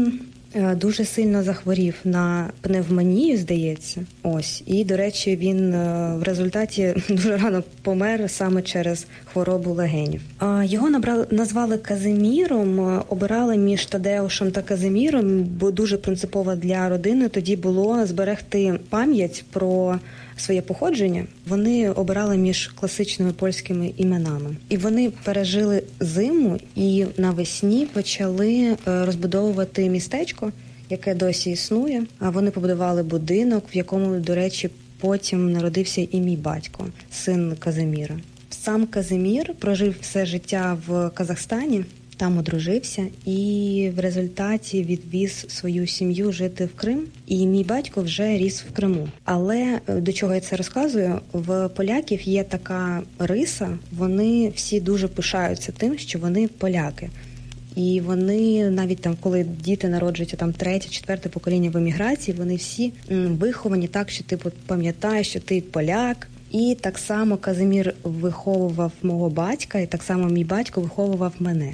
дуже сильно захворів на пневмонію, здається. Ось. І, до речі, він в результаті дуже рано помер саме через хворобу легенів. Його набрали, назвали Казиміром, обирали між Тадеушем та Казиміром, бо дуже принципово для родини тоді було зберегти пам'ять про своє походження. Вони обирали між класичними польськими іменами. І вони пережили зиму і навесні почали розбудовувати містечко, яке досі існує. А вони побудували будинок, в якому, до речі, потім народився і мій батько, син Казиміра. Сам Казимір прожив все життя в Казахстані, там одружився і в результаті відвіз свою сім'ю жити в Крим. І мій батько вже ріс в Криму. Але до чого я це розказую? В поляків є така риса, вони всі дуже пишаються тим, що вони поляки. І вони навіть там, коли діти народжуються там третє, четверте покоління в еміграції, вони всі виховані так, що ти пам'ятаєш, що ти поляк. І так само Казимір виховував мого батька, і так само мій батько виховував мене.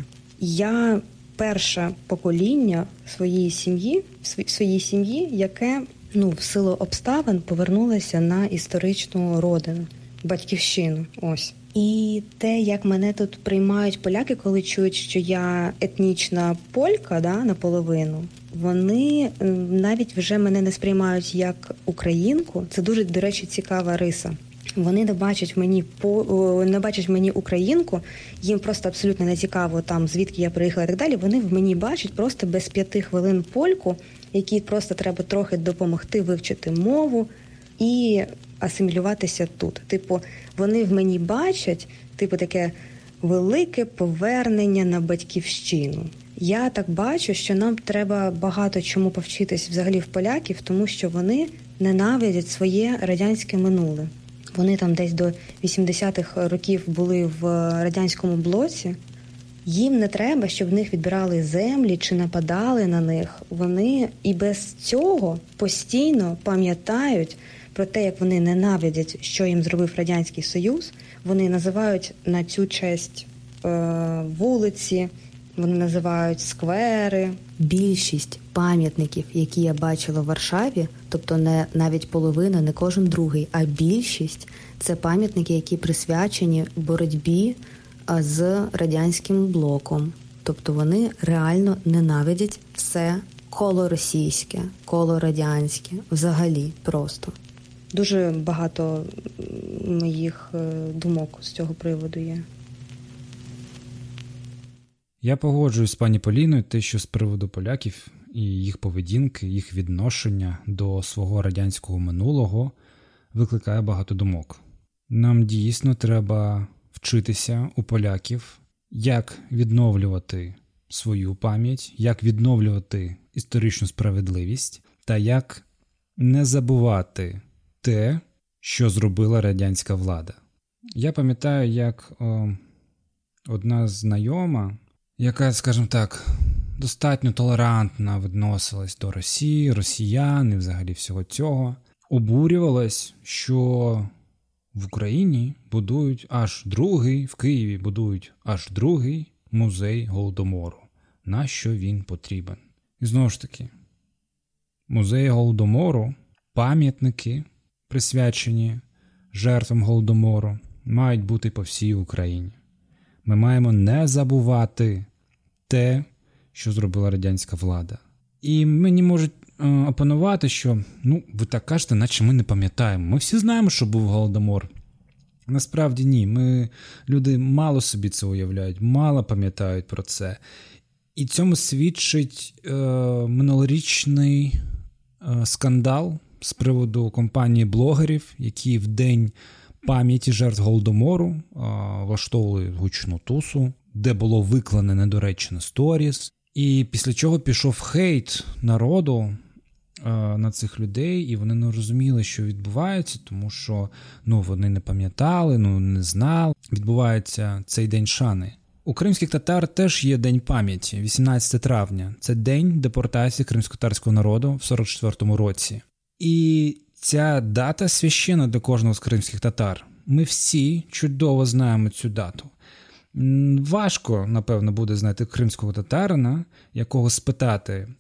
Я перше покоління своєї сім'ї, своїй сім'ї, яке, ну, в силу обставин повернулося на історичну родину, батьківщину. Ось. І те, як мене тут приймають поляки, коли чують, що я етнічна полька, да, наполовину, вони навіть вже мене не сприймають як українку. Це дуже, до речі, цікава риса. Вони не бачать мені не бачать мені українку, їм просто абсолютно не цікаво там, звідки я приїхала і так далі. Вони в мені бачать просто без п'яти хвилин польку, якій просто треба трохи допомогти вивчити мову і асимілюватися тут. Типу, вони в мені бачать, типу, таке велике повернення на батьківщину. Я так бачу, що нам треба багато чому повчитись взагалі в поляків, тому що вони ненавидять своє радянське минуле. Вони там десь до вісімдесятих років були в радянському блоці. Їм не треба, щоб в них відбирали землі чи нападали на них. Вони і без цього постійно пам'ятають про те, як вони ненавидять, що їм зробив Радянський Союз. Вони називають на цю честь е, вулиці, вони називають сквери. Більшість пам'ятників, які я бачила в Варшаві, тобто не навіть половина, не кожен другий, а більшість – це пам'ятники, які присвячені боротьбі з радянським блоком. Тобто вони реально ненавидять все колоросійське, колорадянське, взагалі просто. Дуже багато моїх думок з цього приводу є. Я погоджуюсь з пані Поліною, те, що з приводу поляків і їх поведінки, їх відношення до свого радянського минулого викликає багато думок. Нам дійсно треба вчитися у поляків, як відновлювати свою пам'ять, як відновлювати історичну справедливість та як не забувати те, що зробила радянська влада. Я пам'ятаю, як о, одна знайома, яка, скажімо так, достатньо толерантно відносилась до Росії, росіян і взагалі всього цього, обурювалась, що в Україні будують аж другий, в Києві будують аж другий музей Голодомору. Нащо він потрібен? І знову ж таки, музей Голодомору, пам'ятники, присвячені жертвам Голодомору, мають бути по всій Україні. Ми маємо не забувати те, що зробила радянська влада. І мені можуть е, опанувати, що, ну, ви так кажете, наче ми не пам'ятаємо. Ми всі знаємо, що був Голодомор. Насправді ні, ми, люди мало собі це уявляють, мало пам'ятають про це. І цьому свідчить е, минулорічний е, скандал з приводу компанії блогерів, які в день пам'яті жертв Голодомору е, влаштовували гучну тусу, де було виклане недоречне сторіс. І після чого пішов хейт народу е, на цих людей, і вони не розуміли, що відбувається, тому що ну, вони не пам'ятали, ну, не знали. Відбувається цей день шани. У кримських татар теж є День пам'яті, вісімнадцяте травня. Це день депортації кримськотатарського народу в сорок четвертому році. І ця дата священна для кожного з кримських татар. Ми всі чудово знаємо цю дату. Важко, напевно, буде знайти кримського татарина, якого спитати,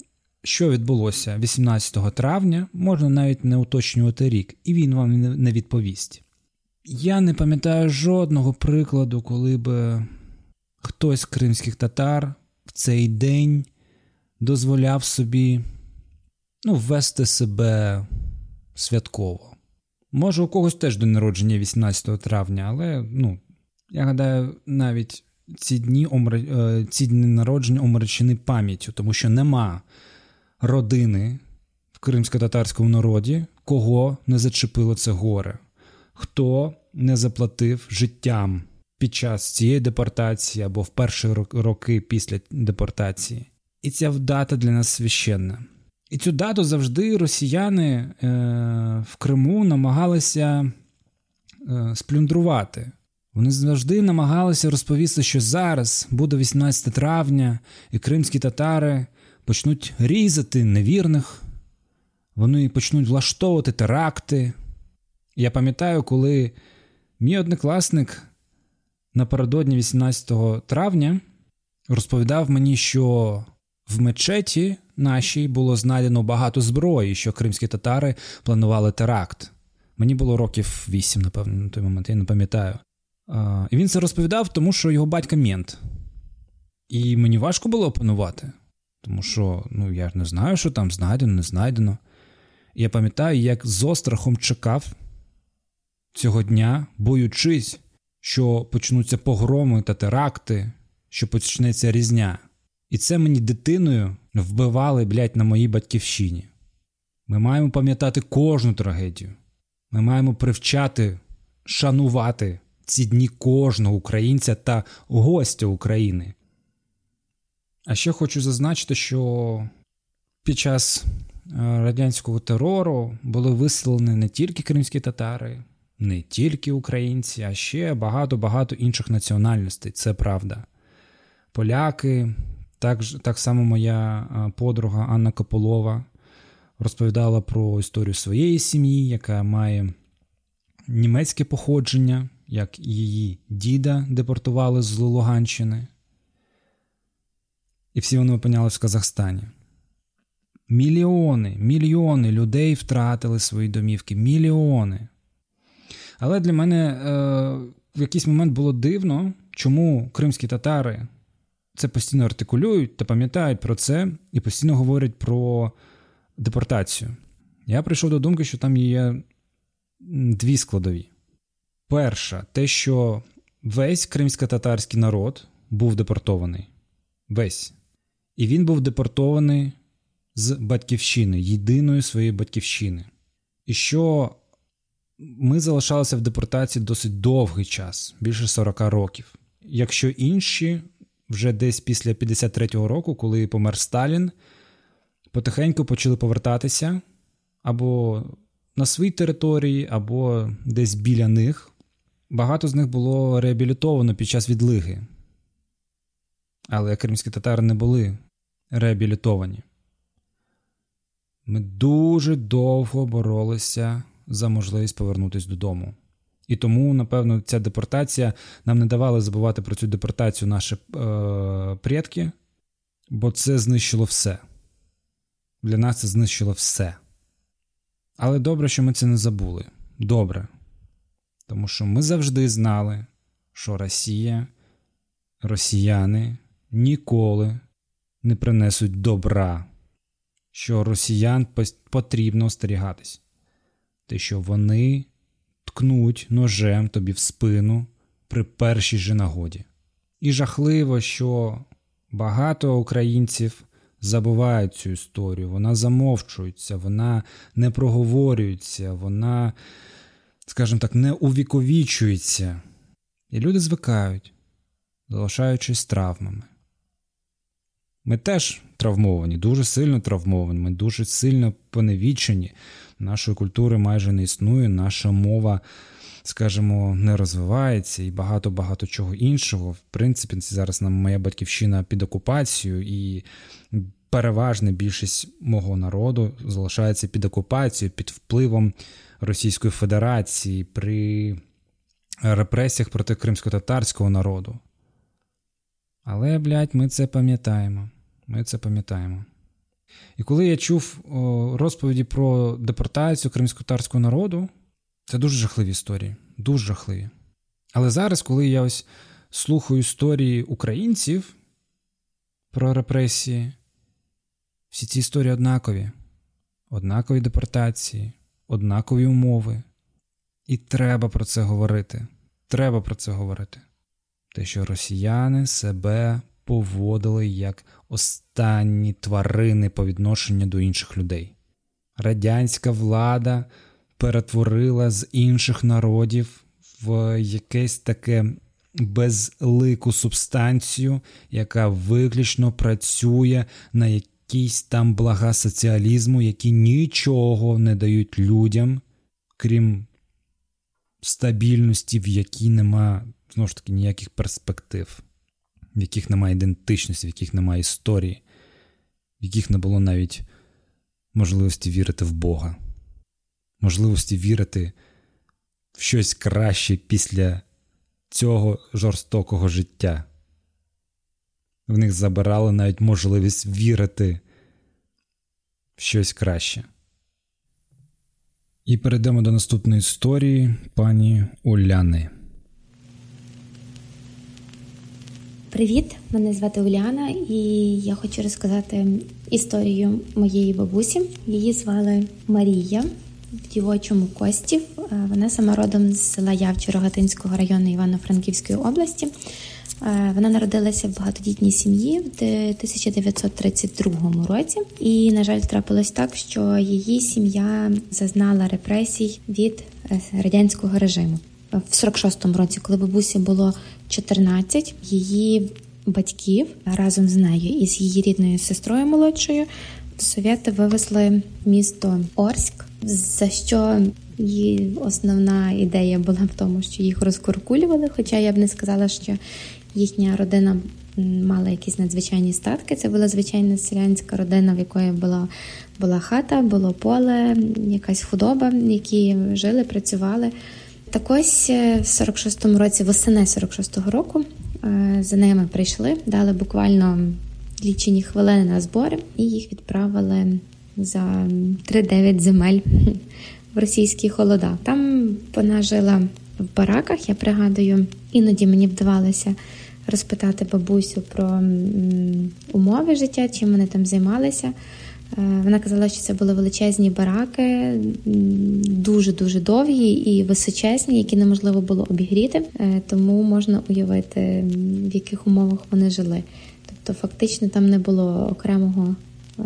що відбулося вісімнадцятого травня, можна навіть не уточнювати рік, і він вам не відповість. Я не пам'ятаю жодного прикладу, коли би хтось з кримських татар в цей день дозволяв собі, ну, вести себе святково. Може, у когось теж день народження вісімнадцятого травня, але, ну, я гадаю, навіть ці дні, омр... ці дні народження омрачені пам'яттю, тому що нема родини в кримсько-татарському народі, кого не зачепило це горе, хто не заплатив життям під час цієї депортації або в перші роки після депортації. І ця дата для нас священна. І цю дату завжди росіяни е, в Криму намагалися е, сплюндрувати. Вони завжди намагалися розповісти, що зараз буде вісімнадцяте травня, і кримські татари почнуть різати невірних, вони почнуть влаштовувати теракти. Я пам'ятаю, коли мій однокласник напередодні вісімнадцятого травня розповідав мені, що в мечеті нашій було знайдено багато зброї, що кримські татари планували теракт. Мені було років вісім, напевно, на той момент, я не пам'ятаю. А, і він це розповідав, тому що його батько мент. І мені важко було опанувати, тому що, ну, я ж не знаю, що там знайдено, не знайдено. І я пам'ятаю, як з острахом чекав цього дня, боючись, що почнуться погроми та теракти, що почнеться різня. І це мені дитиною вбивали, блядь, на моїй батьківщині. Ми маємо пам'ятати кожну трагедію. Ми маємо привчати, шанувати ці дні кожного українця та гостя України. А ще хочу зазначити, що під час радянського терору були виселені не тільки кримські татари, не тільки українці, а ще багато-багато інших національностей. Це правда. Поляки, так, так само моя подруга Анна Кополова розповідала про історію своєї сім'ї, яка має німецьке походження, як її діда депортували з Луганщини. І всі вони опинялися в Казахстані. Мільйони, мільйони людей втратили свої домівки. Мільйони. Але для мене е, в якийсь момент було дивно, чому кримські татари це постійно артикулюють та пам'ятають про це і постійно говорять про депортацію. Я прийшов до думки, що там є дві складові. Перша, те, що весь кримсько-татарський народ був депортований. Весь. І він був депортований з батьківщини, єдиної своєї батьківщини. І що ми залишалися в депортації досить довгий час, більше сорок років. Якщо інші вже десь після п'ятдесят третього року, коли помер Сталін, потихеньку почали повертатися або на свої території, або десь біля них. Багато з них було реабілітовано під час відлиги. Але кримські татари не були реабілітовані. Ми дуже довго боролися за можливість повернутися додому. І тому, напевно, ця депортація, нам не давали забувати про цю депортацію наші е, предки, бо це знищило все. Для нас це знищило все. Але добре, що ми це не забули. Добре. Тому що ми завжди знали, що Росія, росіяни ніколи не принесуть добра. Що росіян потрібно остерігатись. Те, що вони ткнуть ножем тобі в спину при першій же нагоді. І жахливо, що багато українців забувають цю історію, вона замовчується, вона не проговорюється, вона, скажімо так, не увіковічується. І люди звикають, залишаючись травмами. Ми теж травмовані, дуже сильно травмовані, ми дуже сильно поневічені. Нашої культури майже не існує, наша мова, скажімо, не розвивається і багато-багато чого іншого. В принципі, зараз моя батьківщина під окупацією і переважна більшість мого народу залишається під окупацією, під впливом Російської Федерації при репресіях проти кримсько-татарського народу. Але, блядь, ми це пам'ятаємо. Ми це пам'ятаємо. І коли я чув о, розповіді про депортацію кримськотатарського народу, це дуже жахливі історії, дуже жахливі. Але зараз, коли я ось слухаю історії українців про репресії, всі ці історії однакові. Однакові депортації, однакові умови. І треба про це говорити. Треба про це говорити. Те, що росіяни себе поводили як останні тварини по відношенню до інших людей. Радянська влада перетворила з інших народів в якесь таке безлику субстанцію, яка виключно працює на якісь там блага соціалізму, які нічого не дають людям, крім стабільності, в якій нема, знову ж таки, ніяких перспектив, в яких немає ідентичності, в яких немає історії, в яких не було навіть можливості вірити в Бога, можливості вірити в щось краще після цього жорстокого життя. В них забирали навіть можливість вірити в щось краще. І перейдемо до наступної історії пані Уляни. Привіт, мене звати Уляна, і я хочу розказати історію моєї бабусі. Її звали Марія в дівочому Костів. Вона сама родом з села Явчі Рогатинського району Івано-Франківської області. Вона народилася в багатодітній сім'ї в тисяча дев'ятсот тридцять другому році. І, на жаль, трапилось так, що її сім'я зазнала репресій від радянського режиму. В сорок шостому році, коли бабусі було чотирнадцять, її батьків разом з нею і з її рідною сестрою молодшою совєти вивезли в місто Орськ, за що її основна ідея була в тому, що їх розкуркулювали, хоча я б не сказала, що їхня родина мала якісь надзвичайні статки. Це була звичайна селянська родина, в якої була, була хата, було поле, якась худоба, які жили, працювали. Так ось в сорок шостому році, восени сорок шостого року, за ними прийшли, дали буквально лічені хвилини на збори і їх відправили за три-дев'ять земель в російські холода. Там вона жила в бараках, я пригадую, іноді мені вдавалося розпитати бабусю про умови життя, чим вони там займалися. Вона казала, що це були величезні бараки, дуже-дуже довгі і височезні, які неможливо було обігріти, тому можна уявити, в яких умовах вони жили. Тобто фактично там не було окремого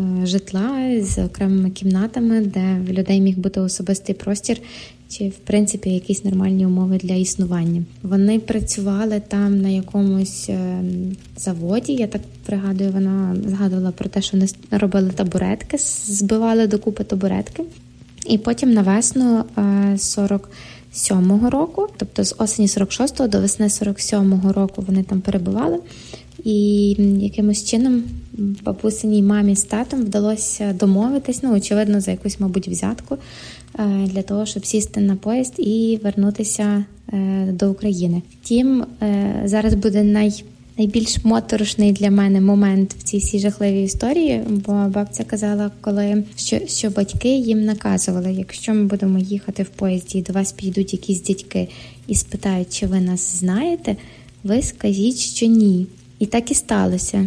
житла з окремими кімнатами, де в людей міг бути особистий простір чи, в принципі, якісь нормальні умови для існування. Вони працювали там на якомусь заводі, я так пригадую, вона згадувала про те, що вони робили табуретки, збивали докупи табуретки. І потім на весну сорок сьомого року, тобто з осені сорок шостого до весни сорок сьомого року вони там перебували. І якимось чином бабусиній мамі з татом вдалося домовитись, ну, очевидно, за якусь, мабуть, взятку, для того, щоб сісти на поїзд і вернутися до України. Втім, зараз буде най, найбільш моторошний для мене момент в цій всій жахливій історії, бо бабця казала, коли, що, що батьки їм наказували, якщо ми будемо їхати в поїзді і до вас підуть якісь дядьки і спитають, чи ви нас знаєте, ви скажіть, що ні. І так і сталося,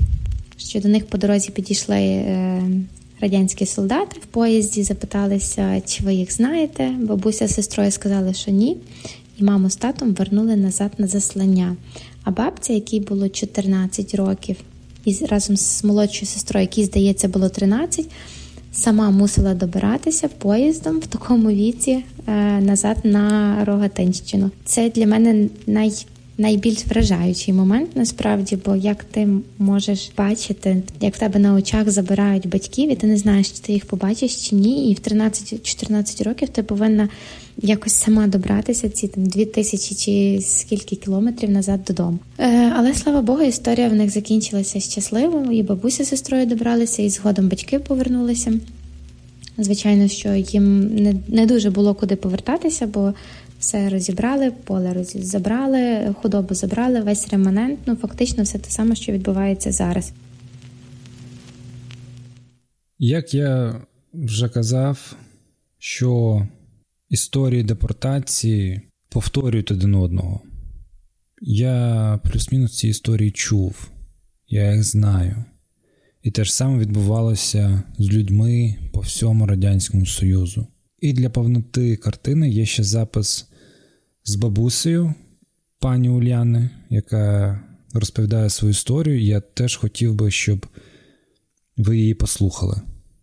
що до них по дорозі підійшли е, радянські солдати в поїзді, запиталися, чи ви їх знаєте. Бабуся з сестрою сказали, що ні. І маму з татом вернули назад на заслання. А бабця, якій було чотирнадцять років, і разом з молодшою сестрою, якій, здається, було тринадцять, сама мусила добиратися поїздом в такому віці е, назад на Рогатинщину. Це для мене най... найбільш вражаючий момент, насправді, бо як ти можеш бачити, як в тебе на очах забирають батьків, і ти не знаєш, чи ти їх побачиш, чи ні, і в тринадцять-чотирнадцять років ти повинна якось сама добратися ці там дві тисячі чи скільки кілометрів назад додому. Е, але, слава Богу, історія в них закінчилася щасливо, і бабуся з сестрою добралися, і згодом батьки повернулися. Звичайно, що їм не, не дуже було куди повертатися, бо все розібрали, поле роз... забрали, худобу забрали, весь реманент, ну фактично все те саме, що відбувається зараз. Як я вже казав, що історії депортації повторюють один одного. Я плюс-мінус ці історії чув, я їх знаю. І те ж саме відбувалося з людьми по всьому Радянському Союзу. І для повноти картини є ще запис з бабусею пані Уляни, яка розповідає свою історію. Я теж хотів би, щоб ви її послухали.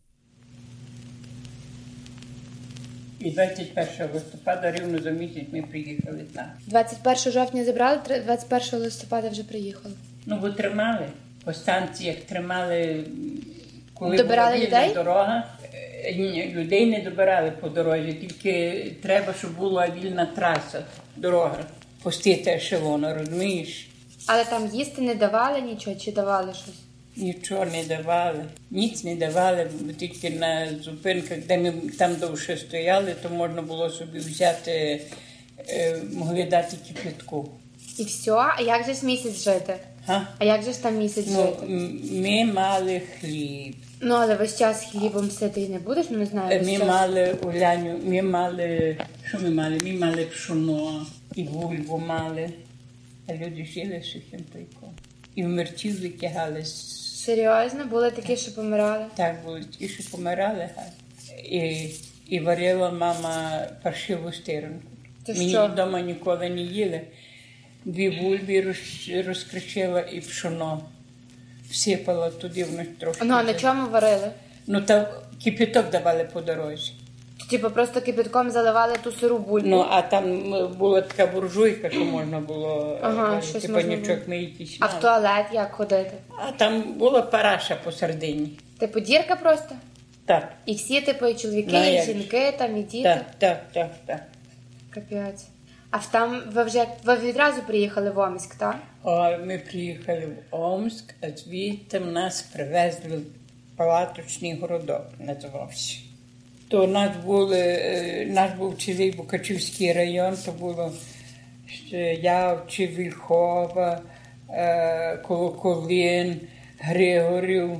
І двадцять першого листопада, рівно за місяць, ми приїхали там. двадцять першого жовтня зібрали, двадцять першого листопада вже приїхали. Ну, бо тримали. По станціях тримали, коли добирали була вільна людей? дорога. Ні, людей не добирали по дорозі, тільки треба, щоб була вільна траса, дорога. Пустити ешелона, розумієш? Але там їсти не давали нічого, чи давали щось? Нічого не давали, ніц не давали, тільки на зупинках, де ми там довше стояли, то можна було собі взяти, е, могли дати кипятку. І все? А як же ж місяць жити? Га? А як же ж там місяць Ну, жити? м- ми мали хліб, Ну, але весь час хлібом ситий не будеш, ну не знаю. весь ми час. мали Уляню, ми мали, що ми мали? Ми мали пшоно і бульбу мали, а люди жили сухим пайком. І вмертів витягали. Серйозно? Були такі, що помирали? Так, були ті, що помирали. га. І, і варила мама паршиву стиранку. Ти Мені що? вдома ніколи не їли. Дві бульби роз, розкричила і пшоно. Всипала туди, воно трошки. Ну, а на чому варили? Ну, та кипяток давали по дорозі. Типу просто кипятком заливали ту сиру бульбу? Ну, а там була така буржуйка, що можна було, Ага, е, щось типу можна нічок було. ми якісь А мали. в туалет як ходити? А там була параша посередині. Типу дірка просто? Так, І всі, типу, і чоловіки, Ну, і як же. жінки, там, і діти? так, так, так, так. Капець. А в там ви вже ви відразу приїхали в Омськ, так? А ми приїхали в Омськ, а звідти нас привезли в палаточний городок, називався. То у нас були, е, наш був цілий Букачівський район, то було ще Явчі, Вільхова, е, Колоколин, Григорів,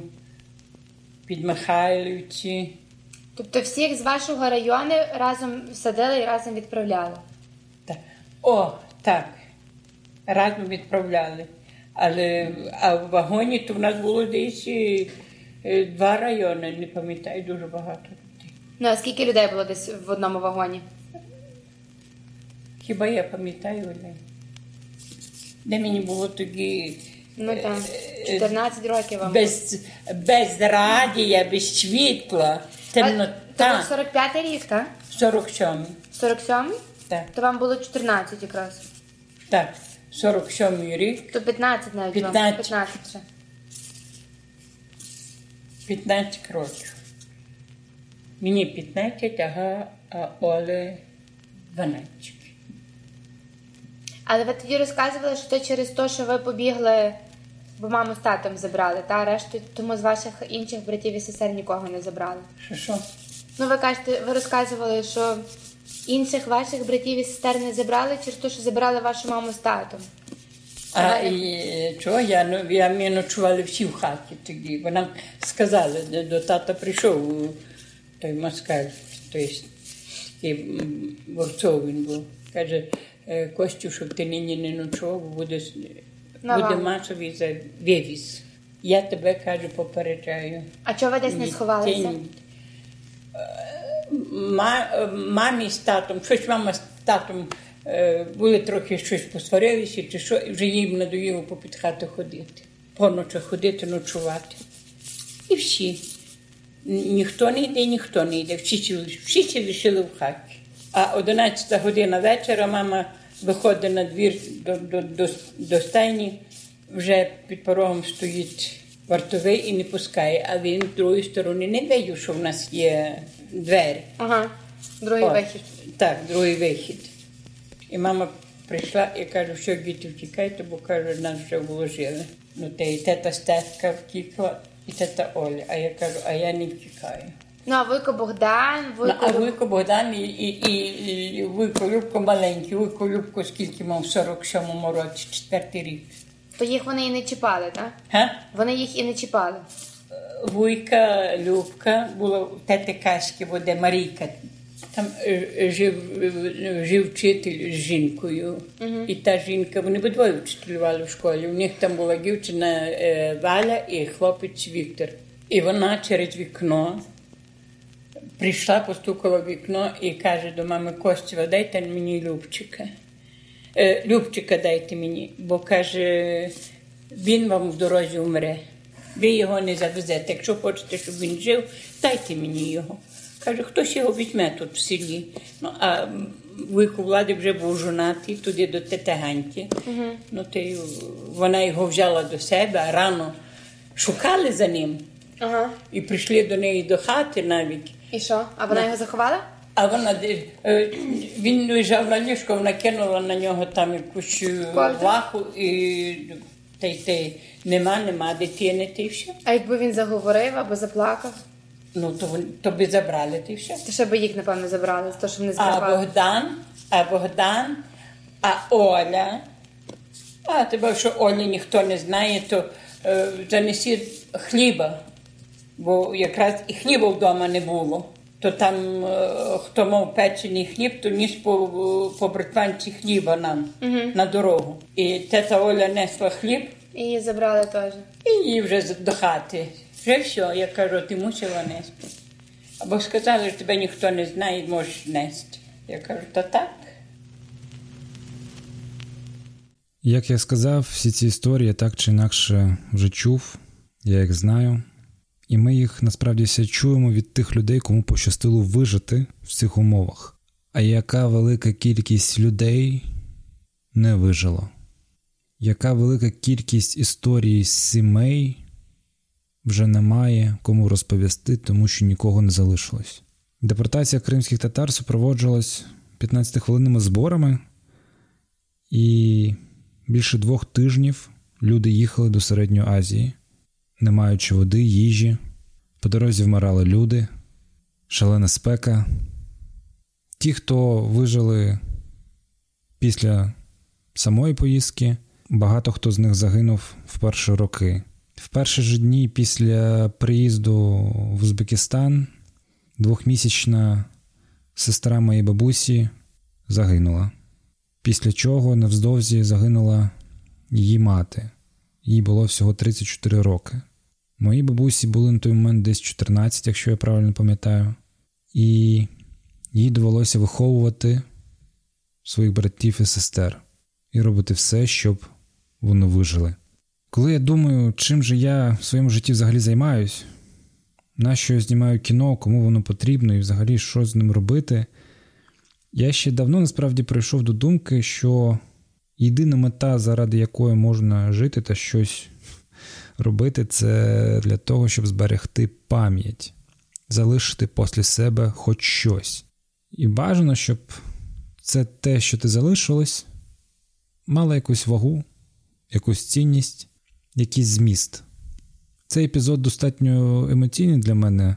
Підмихайлівці. Тобто всіх з вашого району разом садили і разом відправляли? Так. О, так, разом відправляли. Але а в вагоні то в нас було десь е, два райони, не пам'ятаю, дуже багато людей. Ну, а скільки людей було десь в одному вагоні? Хіба я пам'ятаю, Оля? Де мені було тоді Ну там, чотирнадцять років вам. без, без радія, без світла, темнота. Це був сорок п'ятий рік, так? сорок сьомий. сорок сьомий? Так, То вам було чотирнадцять якраз. так, сорок сьомий рік, То п'ятнадцять навіть вам. п'ятнадцять. п'ятнадцять ще. п'ятнадцять років. Мені п'ятнадцять, ага, а Оле дванадцять. Але ви тоді розказували, що то через те, що ви побігли, бо маму з татом забрали, та решту тому з ваших інших братів і сестер нікого не забрали. Що, що? Ну, ви кажете, ви розказували, що інших ваших братів і сестер не забрали через те, що забрали вашу маму з татом. А і чого? Я, ну, я, ми ночували всі в хаті тоді. Бо нам сказали, до, до тата прийшов той москаль, той Борцов він був. Каже, Костю, щоб ти нині не ночував, бо буде, буде масовий за вивіз. Я тебе, кажу, попереджаю. А чого ви десь не сховалися? Ма, мамі з татом, щось мама з татом е, були трохи щось посварилися, чи що, і вже їм надоїло попід хату ходити. Поночі ходити, ночувати. І всі. Ніхто не йде, ніхто не йде. Всі, всі ці лишили в хаті. А одинадцята година вечора мама виходить на двір до, до, до, до стайні, вже під порогом стоїть вартовий і не пускає, а він з другої сторони не видів, що в нас є двері. Ага, другий О, вихід. Так, другий вихід. І мама прийшла і каже, що діти втікайте, бо, каже, нас вже вложили. Ну, те і тета Стефка втікла, і тета Оля. А я кажу, а я не втікаю. Ну, а Вуйко Богдан, Ну, Вуйко... а Вуйко Богдан і, і, і, і Вуйко Любко маленький. Вуйко Любко скільки мав в сорок сьомому році, четвертий рік. То їх вони і не чіпали, так? Га? Вони їх і не чіпали. вуйка Любка була в тети Каськи, де Марійка. Там жив, жив вчитель з жінкою. Uh-huh. І та жінка, вони обидвоє вчителювали в школі. У них там була дівчина Валя і хлопець Віктор. І вона через вікно прийшла, постукала в вікно і каже до мами: Костєва, дайте мені Любчика. Е, Любчика дайте мені, бо, каже, він вам в дорозі умре. Ви його не завезете. Якщо хочете, щоб він жив, дайте мені його. Каже, хтось його візьме тут в селі. Ну, а Вуйко Влади вже був жонатий туди до тети Ганьки. Uh-huh. Ну, ти, вона його взяла до себе, а рано шукали за ним. Uh-huh. І прийшли до неї до хати навіть. І що? А вона на... його заховала? А вона, він лежав на ліжку, вона кинула на нього там якусь ваху і та й те, нема, нема дитини, ти все. А якби він заговорив або заплакав? Ну, то, то би забрали, ти все. То ще би їх, напевно, забрали, то, що не а Богдан, а Богдан, а Оля, а тебе, що Олі ніхто не знає, то е, занесі хліба, бо якраз і хліба вдома не було. То там, е, хто мав печений хліб, то ніс по, по братванці хліба нам uh-huh. на дорогу. І тета Оля несла хліб. І її забрали теж. І її вже до хати. Вже все, я кажу, ти мусила нести. Або сказали, що тебе ніхто не знає, можеш нести. Я кажу, та так. Як я сказав, всі ці історії я так чи інакше вже чув, я їх знаю. І ми їх насправді все чуємо від тих людей, кому пощастило вижити в цих умовах. А яка велика кількість людей не вижила? Яка велика кількість історій з сімей вже немає кому розповісти, тому що нікого не залишилось. Депортація кримських татар супроводжувалась п'ятнадцятихвилинними зборами, і більше двох тижнів люди їхали до Середньої Азії, не маючи води, їжі. По дорозі вмирали люди, шалена спека. Ті, хто вижили після самої поїздки, багато хто з них загинув в перші роки. В перші ж дні після приїзду в Узбекистан двохмісячна сестра моєї бабусі загинула. Після чого невдовзі загинула її мати. Їй було всього тридцять чотири роки. Моїй бабусі були на той момент десь чотирнадцять, якщо я правильно пам'ятаю. І їй довелося виховувати своїх братів і сестер. І робити все, щоб вони вижили. Коли я думаю, чим же я в своєму житті взагалі займаюсь, на що я знімаю кіно, кому воно потрібно і взагалі що з ним робити, я ще давно насправді прийшов до думки, що єдина мета, заради якої можна жити та щось робити, це для того, щоб зберегти пам'ять, залишити після себе хоч щось. І бажано, щоб це те, що ти залишилось, мало якусь вагу, якусь цінність, якийсь зміст. Цей епізод достатньо емоційний для мене,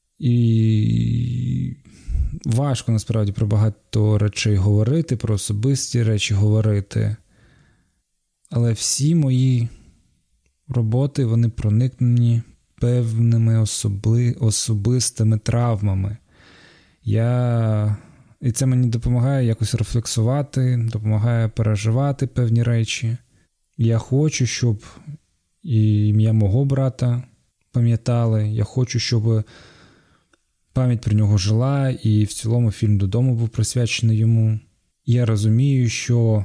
і важко насправді про багато речей говорити, про особисті речі говорити. Але всі мої роботи, вони проникнені певними особли... особистими травмами. Я... І це мені допомагає якось рефлексувати, допомагає переживати певні речі. Я хочу, щоб і ім'я мого брата пам'ятали. Я хочу, щоб пам'ять про нього жила, і в цілому фільм «Додому» був присвячений йому. Я розумію, що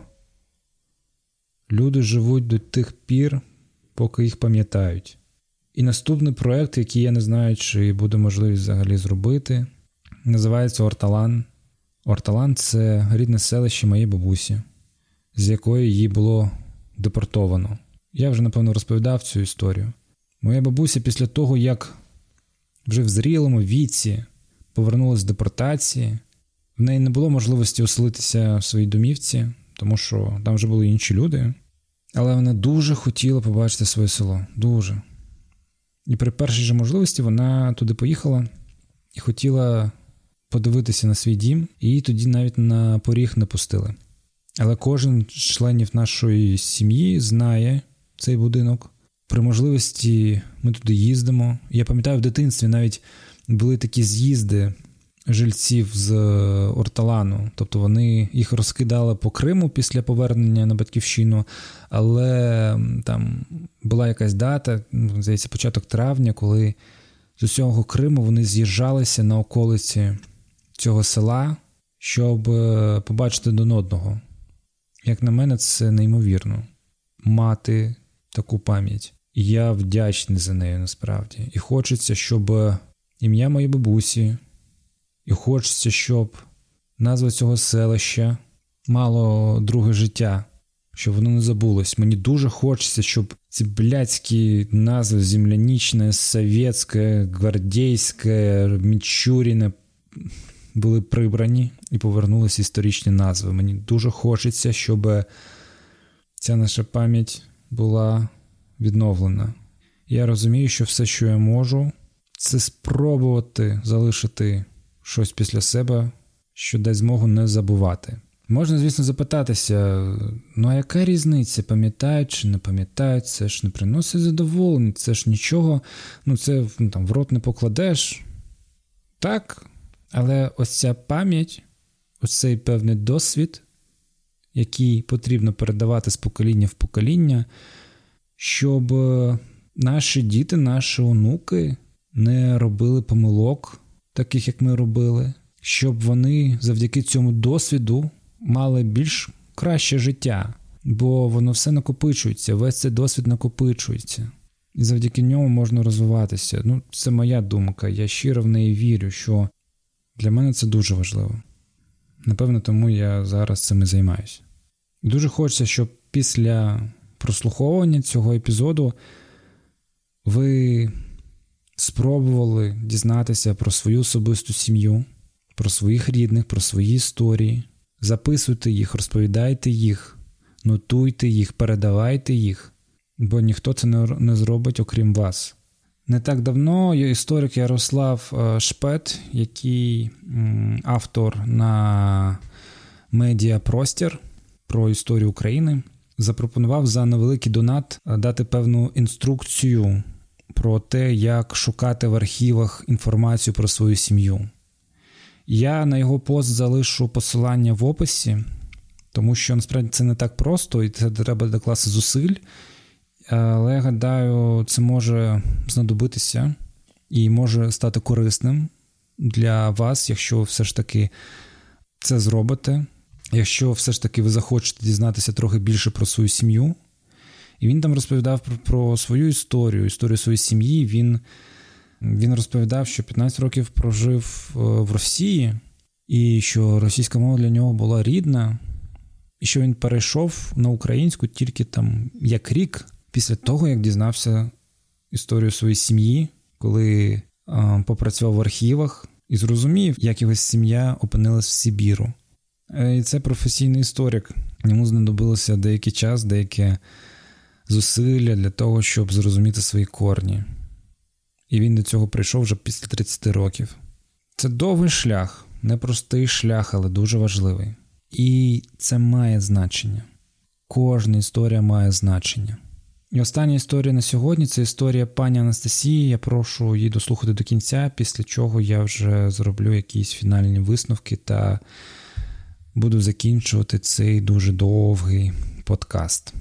люди живуть до тих пір, поки їх пам'ятають. І наступний проєкт, який я не знаю, чи буде можливість взагалі зробити, називається «Орталан». Орталан – це рідне селище моєї бабусі, з якої її було депортовано. Я вже, напевно, розповідав цю історію. Моя бабуся після того, як вже в зрілому віці повернулася з депортації, в неї не було можливості оселитися в своїй домівці, тому що там вже були інші люди. Але вона дуже хотіла побачити своє село. Дуже. І при першій же можливості вона туди поїхала і хотіла подивитися на свій дім, і її тоді навіть на поріг не пустили. Але кожен з членів нашої сім'ї знає цей будинок при можливості ми туди їздимо. Я пам'ятаю, в дитинстві навіть були такі з'їзди жильців з Орталану. Тобто вони їх розкидали по Криму після повернення на батьківщину, але там була якась дата, здається, початок травня, коли з усього Криму вони з'їжджалися на околиці цього села, щоб побачити один одного. Як на мене, це неймовірно. Мати таку пам'ять. І я вдячний за нею, насправді. І хочеться, щоб ім'я моєї бабусі, і хочеться, щоб назва цього селища мало друге життя, щоб воно не забулось. Мені дуже хочеться, щоб ці блядські назви земляничне, совєтське, гвардійське, Мічуріне були прибрані і повернулися історичні назви. Мені дуже хочеться, щоб ця наша пам'ять була відновлена. Я розумію, що все, що я можу, це спробувати залишити щось після себе, що дасть змогу не забувати. Можна, звісно, запитатися, ну а яка різниця, пам'ятають чи не пам'ятають, це ж не приносить задоволення, це ж нічого, ну це ну, там, в рот не покладеш. Так, але ось ця пам'ять, ось цей певний досвід, який потрібно передавати з покоління в покоління, щоб наші діти, наші онуки не робили помилок, таких, як ми робили, щоб вони завдяки цьому досвіду мали більш краще життя, бо воно все накопичується, весь цей досвід накопичується. І завдяки ньому можна розвиватися. Ну, це моя думка, я щиро в неї вірю, що для мене це дуже важливо. Напевно, тому я зараз цим і займаюся. Дуже хочеться, щоб після прослуховування цього епізоду ви спробували дізнатися про свою особисту сім'ю, про своїх рідних, про свої історії. Записуйте їх, розповідайте їх, нотуйте їх, передавайте їх, бо ніхто це не зробить, окрім вас. Не так давно історик Ярослав Шпет, який автор на медіапростір про історію України, запропонував за невеликий донат дати певну інструкцію про те, як шукати в архівах інформацію про свою сім'ю. Я на його пост залишу посилання в описі, тому що, насправді, це не так просто, і це треба докласти зусиль, але, гадаю, це може знадобитися і може стати корисним для вас, якщо ви все ж таки це зробите, якщо все ж таки ви захочете дізнатися трохи більше про свою сім'ю. І він там розповідав про, про свою історію, історію своєї сім'ї. Він, він розповідав, що п'ятнадцять років прожив в Росії, і що російська мова для нього була рідна, і що він перейшов на українську тільки там як рік після того, як дізнався історію своєї сім'ї, коли а, попрацював в архівах і зрозумів, як його сім'я опинилась в Сибіру. І це професійний історик. Йому знадобилося деякий час, деяке зусилля для того, щоб зрозуміти свої корні. І він до цього прийшов вже після тридцяти років. Це довгий шлях, непростий шлях, але дуже важливий. І це має значення. Кожна історія має значення. І остання історія на сьогодні – це історія пані Анастасії. Я прошу її дослухати до кінця, після чого я вже зроблю якісь фінальні висновки та буду закінчувати цей дуже довгий подкаст.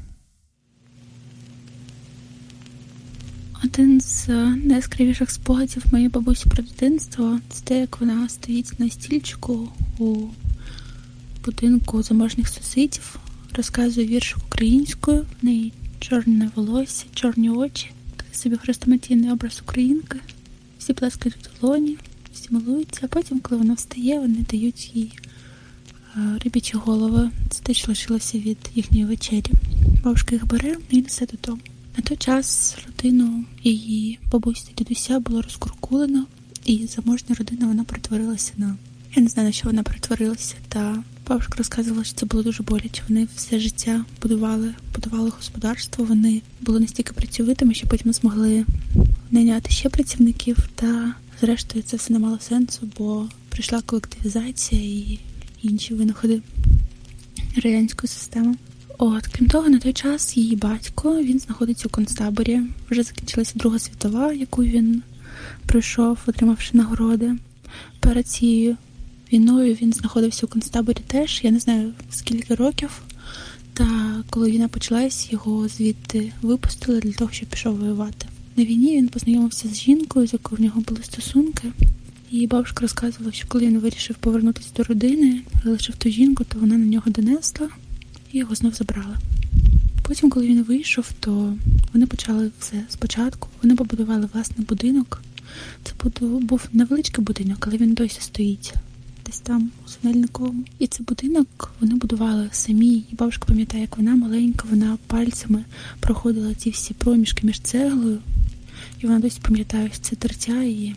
Один з найяскравіших спогадів моєї бабусі про дитинство – це те, як вона стоїть на стільчику у будинку заможних сусідів, розказує віршик українською, в неї чорне волосся, чорні очі, такий собі хрестоматійний образ українки. Всі плескають в долоні, всі милуються, а потім, коли вона встає, вони дають їй рибячі голови. Це те, що лишилося від їхньої вечері. Бабушка їх бере і несе додому. На той час родину її бабусі та дідуся було розкуркулено, і заможна родина вона перетворилася на... Я не знаю, на що вона перетворилася, та бабушка розказувала, що це було дуже боляче. Вони все життя будували, будували господарство, вони були настільки працьовитими, що потім змогли найняти ще працівників, та зрештою це все не мало сенсу, бо прийшла колективізація і інші винаходи радянської системи. От, крім того, на той час її батько, він знаходиться у концтаборі. Вже закінчилася Друга світова, яку він пройшов, отримавши нагороди. Перед цією війною він знаходився у концтаборі теж, я не знаю скільки років. Та коли війна почалась, його звідти випустили для того, щоб пішов воювати. На війні він познайомився з жінкою, з якою в нього були стосунки. І бабушка розказувала, що коли він вирішив повернутися до родини, залишив ту жінку, то вона на нього донесла і його знов забрала. Потім, коли він вийшов, то вони почали все спочатку. Вони побудували власний будинок. Це був невеличкий будинок, але він досі стоїть десь там, у Синельниковому. І цей будинок вони будували самі. І бабушка пам'ятає, як вона маленька, вона пальцями проходила ці всі проміжки між цеглою. І вона досі пам'ятає ось це тертя, і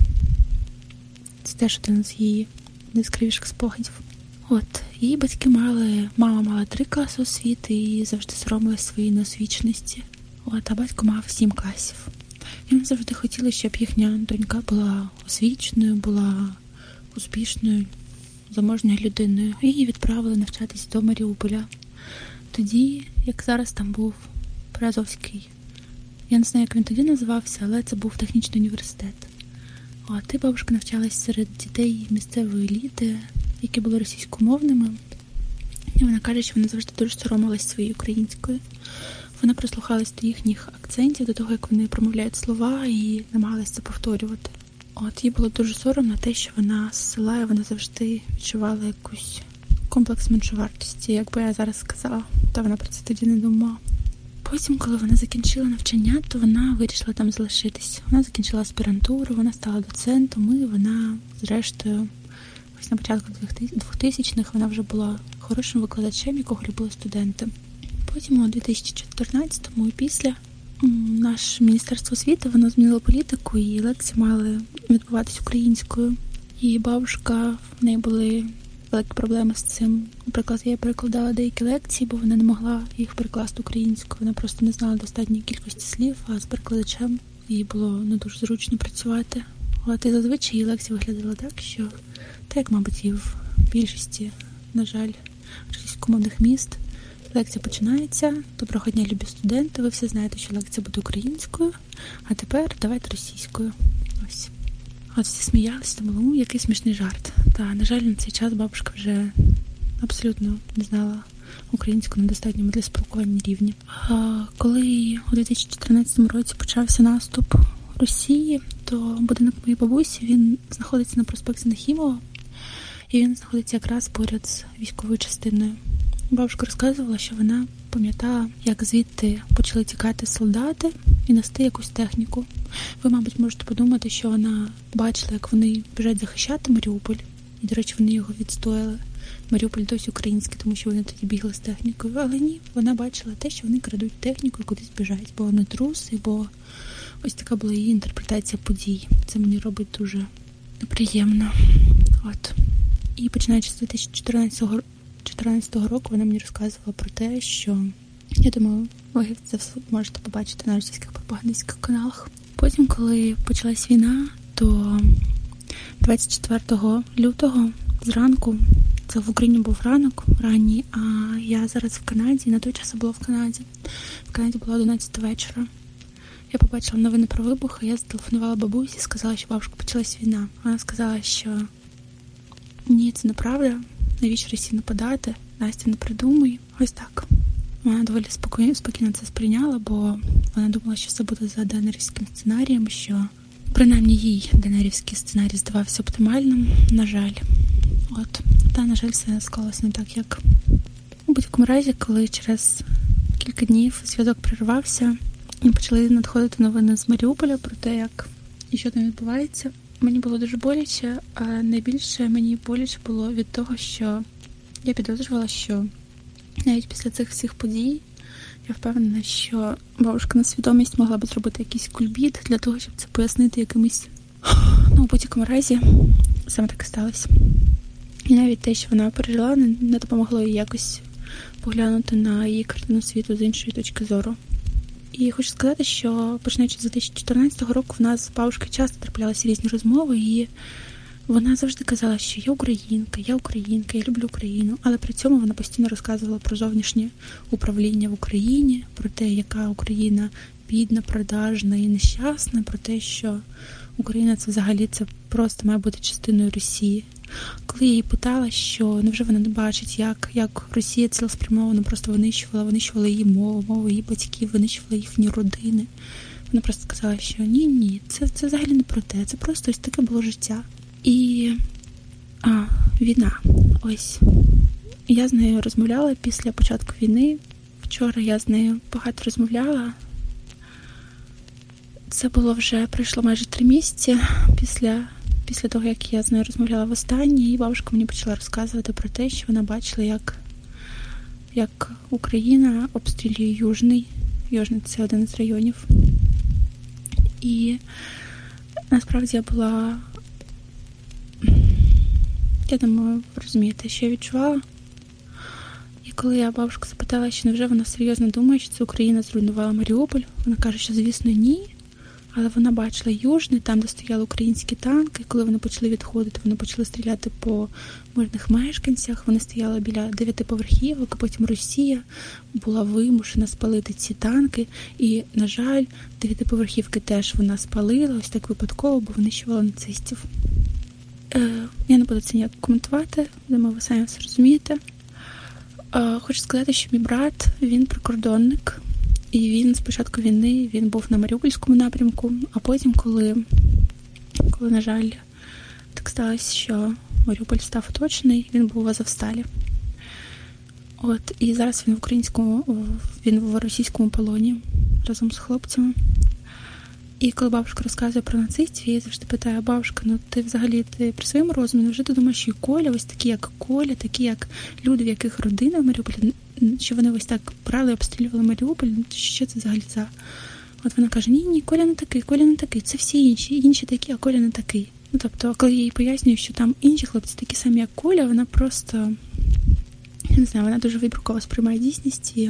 це теж один з її найяскравіших спогадів. От, її батьки мали, мама мала три класи освіти і завжди соромилась своєї неосвіченості. От, а батько мав сім класів. І вони завжди хотіли, щоб їхня донька була освіченою, була успішною, заможною людиною. І її відправили навчатись до Маріуполя. Тоді, як зараз там був Приазовський, я не знаю, як він тоді називався, але це був технічний університет. А ти, бабушка, навчалась серед дітей місцевої еліти, які були російськомовними. І вона каже, що вона завжди дуже соромилась своєю українською. Вона прислухалась до їхніх акцентів, до того, як вони промовляють слова, і намагалася це повторювати. От, їй було дуже соромно те, що вона з села, і вона завжди відчувала якийсь комплекс меншовартості, як би я зараз сказала. Та вона про це тоді не думала. Потім, коли вона закінчила навчання, то вона вирішила там залишитись. Вона закінчила аспірантуру, вона стала доцентом, і вона, зрештою, ось на початку двохтисячних вона вже була хорошим викладачем, якого любили студенти. Потім у дві тисячі чотирнадцятому і після наше Міністерство освіти, воно змінило політику, і лекції мали відбуватись українською. І бабушка, в неї були великі проблеми з цим. Наприклад, я перекладала деякі лекції, бо вона не могла їх перекласти українською. Вона просто не знала достатньої кількості слів, а з перекладачем їй було не дуже зручно працювати. От і зазвичай її лекції виглядали так, що, так як, мабуть, і в більшості, на жаль, російськомовних міст, лекція починається. Доброго дня, любі студенти. Ви всі знаєте, що лекція буде українською, а тепер давайте російською. Ось. От всі сміялися, думали, ну, який смішний жарт. Та, на жаль, на цей час бабушка вже абсолютно не знала українську на достатньому для спілкування рівні. А коли у дві тисячі чотирнадцятому році почався наступ Росії, то будинок моєї бабусі, він знаходиться на проспекті Нахімова, і він знаходиться якраз поряд з військовою частиною. Бабушка розказувала, що вона пам'ятала, як звідти почали тікати солдати і нести якусь техніку. Ви, мабуть, можете подумати, що вона бачила, як вони біжать захищати Маріуполь. І, до речі, вони його відстояли. Маріуполь досі український, тому що вони тоді бігли з технікою. Але ні, вона бачила те, що вони крадуть техніку і кудись біжать. Бо вони труси, бо ось така була її інтерпретація подій. Це мені робить дуже неприємно. От. І починаючи з дві тисячі чотирнадцятого року вона мені розказувала про те, що, я думаю, ви це все можете побачити на російських пропагандистських каналах. Потім, коли почалась війна, то двадцять четвертого лютого зранку, це в Україні був ранок ранній, а я зараз в Канаді, на той час я була в Канаді. В Канаді була одинадцята вечора. Я побачила новини про вибух, і я зателефонувала бабусі і сказала, що бабушка, почалась війна. Вона сказала, що ні, це неправда, навіщо Росії нападати, Настя, не придумуй. Ось так. Вона доволі спокійно, спокійно це сприйняла, бо вона думала, що це буде за денерівським сценарієм, що принаймні їй денерівський сценарій здавався оптимальним, на жаль. От. Та, на жаль, все склалося не так, як у будь-якому разі, коли через кілька днів зв'язок перервався і почали надходити новини з Маріуполя про те, як і що там відбувається. Мені було дуже боляче, а найбільше мені боляче було від того, що я підозрювала, що навіть після цих всіх подій я впевнена, що бабушка на свідомість могла б зробити якийсь кульбіт для того, щоб це пояснити якимось... Ну, у будь-якому разі, саме так і сталося. І навіть те, що вона пережила, не допомогло їй якось поглянути на її картину світу з іншої точки зору. І хочу сказати, що починаючи з дві тисячі чотирнадцятого року в нас з бабушкою часто траплялися різні розмови, і Вона завжди казала, що я українка, я українка, я люблю Україну, але при цьому вона постійно розказувала про зовнішнє управління в Україні, про те, яка Україна бідна, продажна і нещасна, про те, що Україна це взагалі це просто має бути частиною Росії. Коли я її питала, що невже вона не бачить, як, як Росія цілеспрямовано просто винищувала, винищувала її мову, мову її батьків, винищувала їхні родини. Вона просто сказала, що ні-ні, це, це взагалі не про те, це просто ось таке було життя. І а, війна. Ось. Я з нею розмовляла після початку війни. Вчора я з нею багато розмовляла. Це було вже, пройшло майже три місяці після, після того, як я з нею розмовляла востаннє, і бабушка мені почала розказувати про те, що вона бачила, як, як Україна обстрілює Южний. Южний – це один з районів. І насправді я була... Я думаю, ви розумієте, що я відчувала. І коли я бабушку запитала, що невже вона серйозно думає, що це Україна зруйнувала Маріуполь, вона каже, що, звісно, ні. Але вона бачила Южний, там, де стояли українські танки. Коли вони почали відходити, вони почали стріляти по мирних мешканцях. Вони стояли біля дев'ятиповерхівок, а потім Росія була вимушена спалити ці танки. І, на жаль, дев'ятиповерхівки теж вона спалила, ось так випадково, бо винищувала нацистів. Е, я не буду це ніяк коментувати, думаю, ви самі все розумієте. Е, хочу сказати, що мій брат, він прикордонник. І він з початку війни, він був на Маріупольському напрямку, а потім, коли, коли, на жаль, так сталося, що Маріуполь став оточений, він був в Азовсталі. От, і зараз він в українському, він в російському полоні разом з хлопцями. І коли бабушка розказує про нацистів, я завжди питаю: бабушка, ну ти взагалі ти при своєму розумі, вже ти думаєш, що і Коля, ось такі, як Коля, такі, як люди, в яких родина в Маріуполі, що вони ось так брали, обстрілювали Маріуполь, що це взагалі за... От вона каже, ні-ні, Коля не такий, Коля не такий, це всі інші, інші такі, а Коля не такий. Ну, тобто, коли я їй пояснюю, що там інші хлопці такі самі, як Коля, вона просто, я не знаю, вона дуже вибірково сприймає дійсність і,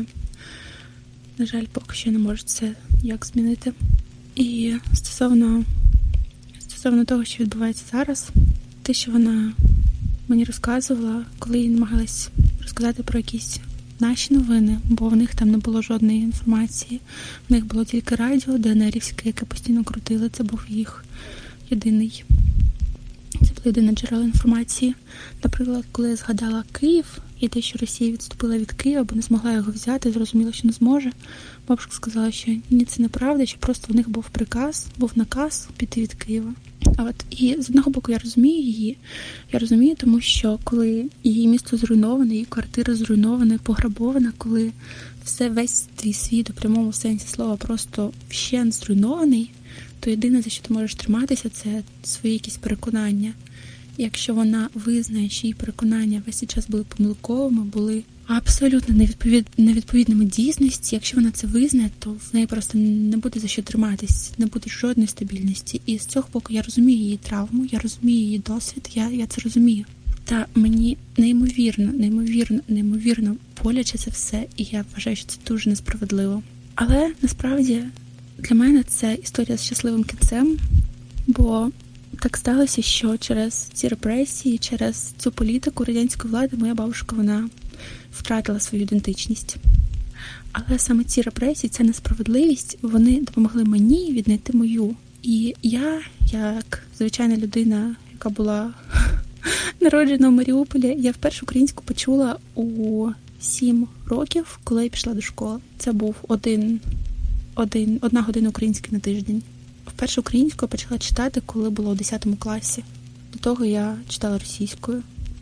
на жаль, поки що не може це як змінити. І стосовно, стосовно того, що відбувається зараз, те, що вона мені розказувала, коли їй намагалась розказати про якісь наші новини, бо в них там не було жодної інформації. В них було тільки радіо ДНРівське, яке постійно крутили. Це був їх єдиний, це було єдине джерело інформації. Наприклад, коли я згадала Київ і те, що Росія відступила від Києва, бо не змогла його взяти, зрозуміла, що не зможе, бабушка сказала, що ні, це неправда, що просто в них був приказ, був наказ піти від Києва. А от, і з одного боку я розумію її, я розумію, тому що коли її місто зруйноване, її квартира зруйнована, пограбована, коли все, весь твій світ у прямому сенсі слова просто вщент зруйнований, то єдине, за що ти можеш триматися, це свої якісь переконання. І якщо вона визнає, що її переконання весь цей час були помилковими, були абсолютно невідповід... невідповідними дійсності, якщо вона це визнає, то в неї просто не буде за що триматись, не буде жодної стабільності. І з цього боку я розумію її травму, я розумію її досвід, я, я це розумію. Та мені неймовірно, неймовірно, неймовірно боляче це все, і я вважаю, що це дуже несправедливо. Але насправді для мене це історія з щасливим кінцем, бо так сталося, що через ці репресії, через цю політику радянської влади моя бабушка, вона втратила свою ідентичність. Але саме ці репресії, ця несправедливість, вони допомогли мені віднайти мою. І я, як звичайна людина, яка була народжена в Маріуполі, я вперше українську почула у сім років, коли я пішла до школи. Це був один, один, одна година української на тиждень. Вперше українською почала читати, коли було у десятому класі. До того я читала російською.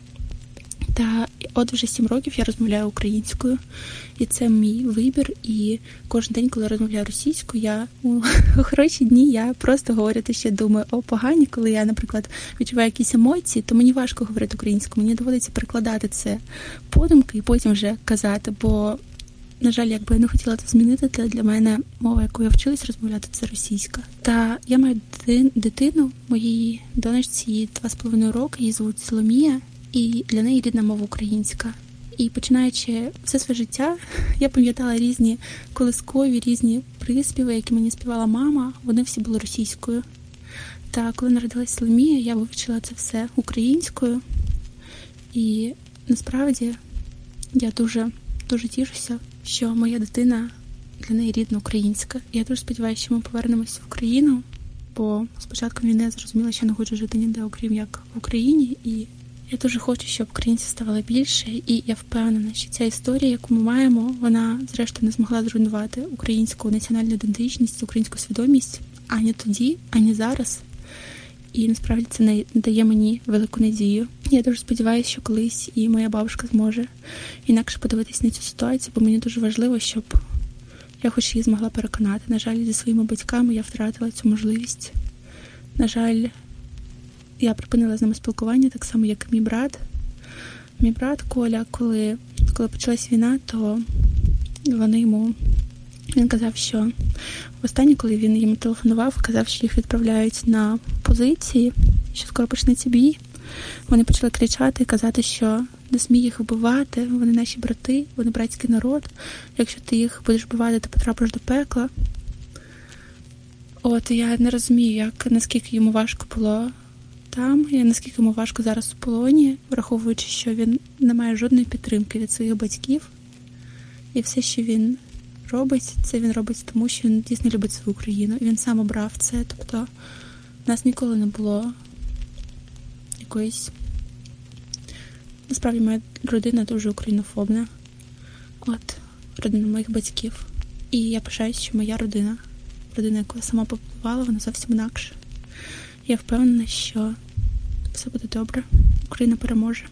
Та от вже сім років я розмовляю українською. І це мій вибір. І кожен день, коли я розмовляю російською, я у хороші дні я просто говорю те, що я думаю, о, погані, коли я, наприклад, відчуваю якісь емоції, то мені важко говорити українською. Мені доводиться перекладати це подумки і потім вже казати, бо, на жаль, якби я не хотіла це змінити, то для мене мова, якою я вчилась розмовляти, це російська. Та я маю дитину, моїй донечці, їй два з половиною роки, її звуть Соломія, і для неї рідна мова українська. І починаючи все своє життя, я пам'ятала різні колискові, різні приспіви, які мені співала мама, вони всі були російською. Та коли народилась Соломія, я вивчила це все українською. І насправді я дуже, дуже тішуся, що моя дитина для неї рідна українська. І я дуже сподіваюся, що ми повернемося в Україну, бо спочатку війни я зрозуміла, що не хочу жити ніде, окрім як в Україні. І я дуже хочу, щоб українців ставало більше. І я впевнена, що ця історія, яку ми маємо, вона, зрештою, не змогла зруйнувати українську національну ідентичність, українську свідомість ані тоді, ані зараз. І насправді це не дає мені велику надію. Я дуже сподіваюся, що колись і моя бабушка зможе інакше подивитись на цю ситуацію, бо мені дуже важливо, щоб я хоч її змогла переконати. На жаль, зі своїми батьками я втратила цю можливість. На жаль, я припинила з ними спілкування, так само, як і мій брат. Мій брат Коля, коли, коли почалась війна, то вони йому... Він казав, що останнє, коли він їм телефонував, казав, що їх відправляють на позиції, що скоро почнеться бій. Вони почали кричати і казати, що не смій їх вбивати, вони наші брати, вони братський народ. Якщо ти їх будеш вбивати, ти потрапиш до пекла. От, я не розумію, як, наскільки йому важко було там, і наскільки йому важко зараз у полоні, враховуючи, що він не має жодної підтримки від своїх батьків. І все, що він робить, це він робить тому, що він дійсно любить свою країну. І він сам обрав це. Тобто в нас ніколи не було якоїсь... Насправді, моя родина дуже українофобна. От, родина моїх батьків. І я пишаюсь, що моя родина, родина, яку я сама побудувала, вона зовсім інакша. Я впевнена, що все буде добре. Україна переможе.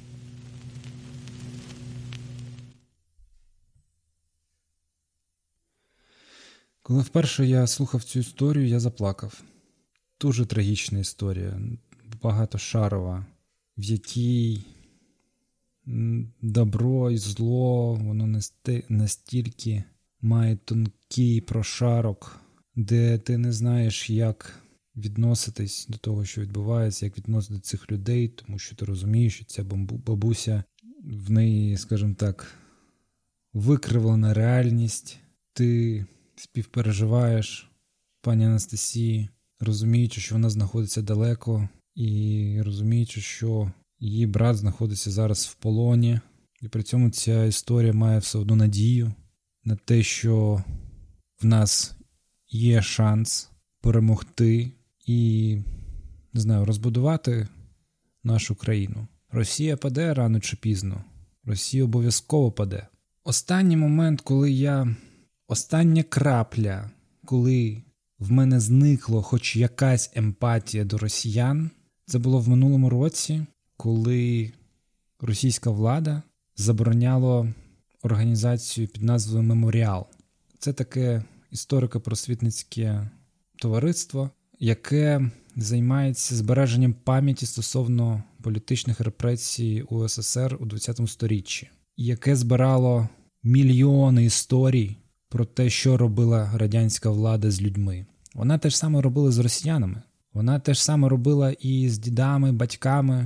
Коли вперше я слухав цю історію, я заплакав. Дуже трагічна історія, багатошарова, в якій добро і зло, воно настільки має тонкий прошарок, де ти не знаєш, як відноситись до того, що відбувається, як відносити до цих людей, тому що ти розумієш, що ця бабуся, в неї, скажімо так, викривлена реальність, ти співпереживаєш пані Анастасії, розуміючи, що вона знаходиться далеко, і розуміючи, що її брат знаходиться зараз в полоні. І при цьому ця історія має все одну надію на те, що в нас є шанс перемогти і, не знаю, розбудувати нашу країну. Росія паде рано чи пізно. Росія обов'язково паде. Останній момент, коли я... Остання крапля, коли в мене зникло хоч якась емпатія до росіян, це було в минулому році, коли російська влада забороняла організацію під назвою «Меморіал». Це таке історико-просвітницьке товариство, яке займається збереженням пам'яті стосовно політичних репресій у СССР у ХХ сторіччі, яке збирало мільйони історій про те, що робила радянська влада з людьми. Вона те ж саме робила з росіянами. Вона те ж саме робила і з дідами, батьками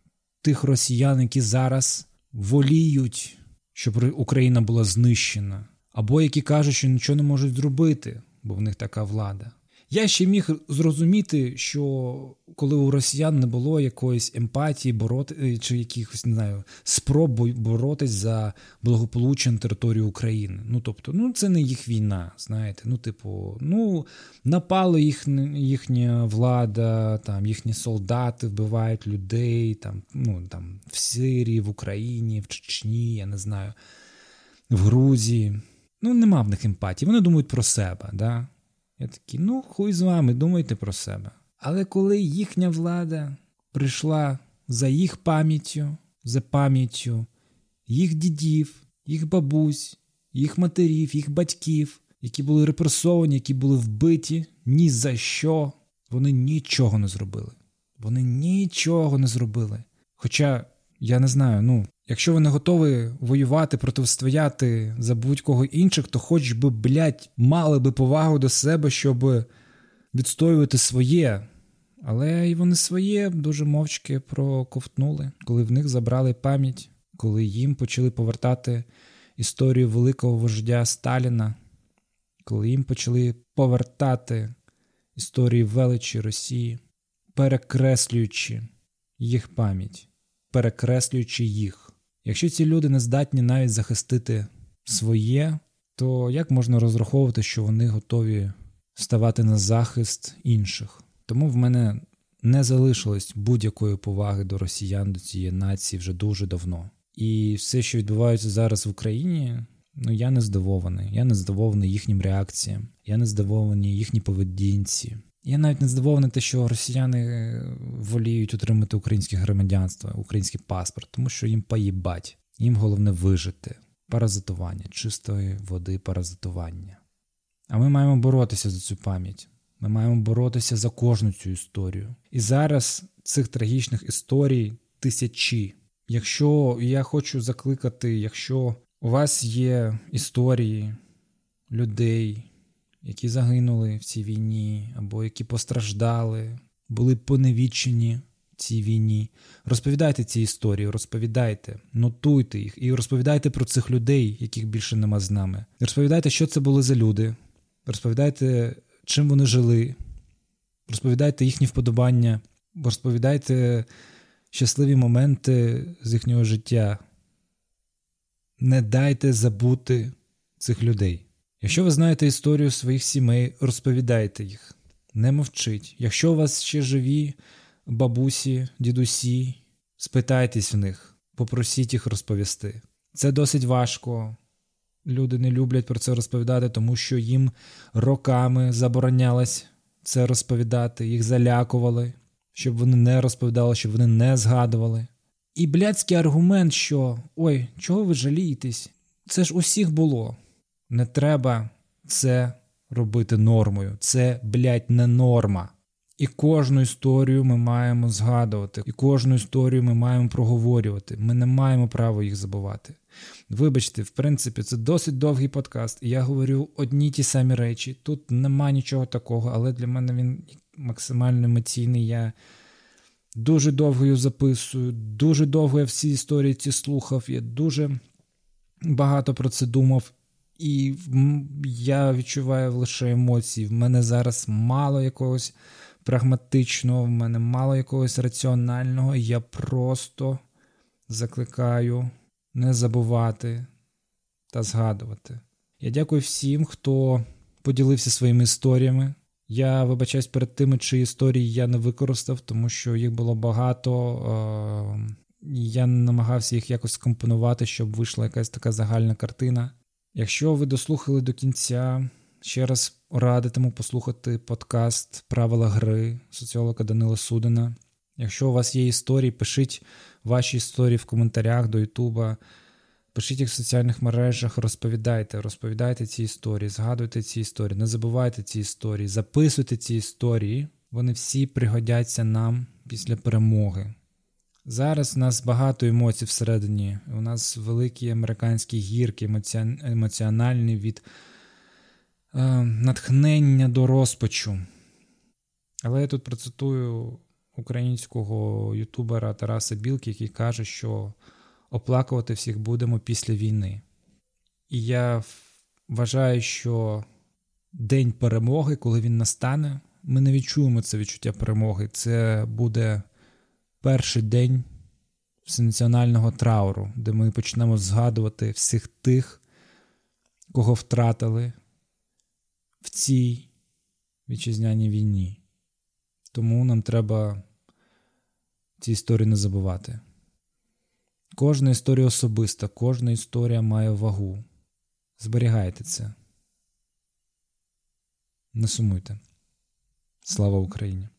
тих росіян, які зараз воліють, щоб Україна була знищена. Або які кажуть, що нічого не можуть зробити, бо в них така влада. Я ще міг зрозуміти, що коли у росіян не було якоїсь емпатії бороти, чи якихось, не знаю, спроб боротись за благополуччя на території України. Ну, тобто, ну, це не їх війна, знаєте. Ну, типу, ну, напала їх, їхня влада, там, їхні солдати вбивають людей, там, ну, там, в Сирії, в Україні, в Чечні, я не знаю, в Грузії. Ну, нема в них емпатії, вони думають про себе, да? Я такий, ну, хуй з вами, думайте про себе. Але коли їхня влада прийшла за їх пам'яттю, за пам'яттю їх дідів, їх бабусь, їх матерів, їх батьків, які були репресовані, які були вбиті, ні за що, вони нічого не зробили. Вони нічого не зробили. Хоча, я не знаю, ну, якщо ви не готові воювати, протистояти за будь-кого інших, то хоч би, блядь, мали би повагу до себе, щоб відстоювати своє. Але і вони своє дуже мовчки проковтнули, коли в них забрали пам'ять, коли їм почали повертати історію великого вождя Сталіна, коли їм почали повертати історії величі Росії, перекреслюючи їх пам'ять, перекреслюючи їх. Якщо ці люди не здатні навіть захистити своє, то як можна розраховувати, що вони готові ставати на захист інших? Тому в мене не залишилось будь-якої поваги до росіян, до цієї нації вже дуже давно. І все, що відбувається зараз в Україні, ну я не здивований. Я не здивований їхнім реакціям. Я не здивований їхній поведінці. Я навіть не здивований те, що росіяни воліють отримати українське громадянство, український паспорт, тому що їм поїбать. Їм головне вижити. Паразитування, чистої води паразитування. А ми маємо боротися за цю пам'ять. Ми маємо боротися за кожну цю історію. І зараз цих трагічних історій тисячі. Якщо я хочу закликати, якщо у вас є історії людей, які загинули в цій війні, або які постраждали, були поневічені в цій війні, розповідайте ці історії, розповідайте, нотуйте їх і розповідайте про цих людей, яких більше нема з нами. Розповідайте, що це були за люди, розповідайте, чим вони жили, розповідайте їхні вподобання, розповідайте щасливі моменти з їхнього життя. Не дайте забути цих людей. Якщо ви знаєте історію своїх сімей, розповідайте їх. Не мовчіть. Якщо у вас ще живі бабусі, дідусі, спитайтесь в них, попросіть їх розповісти. Це досить важко. Люди не люблять про це розповідати, тому що їм роками заборонялось це розповідати, їх залякували, щоб вони не розповідали, щоб вони не згадували. І блядський аргумент, що «Ой, чого ви жалієтесь? Це ж усіх було». Не треба це робити нормою. Це, блядь, не норма. І кожну історію ми маємо згадувати. І кожну історію ми маємо проговорювати. Ми не маємо права їх забувати. Вибачте, в принципі, це досить довгий подкаст. І я говорю одні ті самі речі. Тут нема нічого такого, але для мене він максимально емоційний. Я дуже довго його записую, дуже довго я всі історії ці слухав, я дуже багато про це думав. І я відчуваю лише емоції. В мене зараз мало якогось прагматичного, в мене мало якогось раціонального. Я просто закликаю не забувати та згадувати. Я дякую всім, хто поділився своїми історіями. Я вибачаюсь перед тими, чиї історії я не використав, тому що їх було багато. Я намагався їх якось скомпонувати, щоб вийшла якась така загальна картина. Якщо ви дослухали до кінця, ще раз радитиму послухати подкаст «Правила гри» соціолога Данила Судина. Якщо у вас є історії, пишіть ваші історії в коментарях до Ютуба, пишіть їх в соціальних мережах, розповідайте, розповідайте ці історії, згадуйте ці історії, не забувайте ці історії, записуйте ці історії, вони всі пригодяться нам після перемоги. Зараз у нас багато емоцій всередині, у нас великі американські гірки, емоціональні від е, натхнення до розпачу. Але я тут процитую українського ютубера Тараса Білки, який каже, що оплакувати всіх будемо після війни. І я вважаю, що день перемоги, коли він настане, ми не відчуємо це відчуття перемоги. Це буде перший день всенаціонального трауру, де ми почнемо згадувати всіх тих, кого втратили в цій вітчизняній війні. Тому нам треба ці історії не забувати. Кожна історія особиста, кожна історія має вагу. Зберігайте це. Не сумуйте. Слава Україні!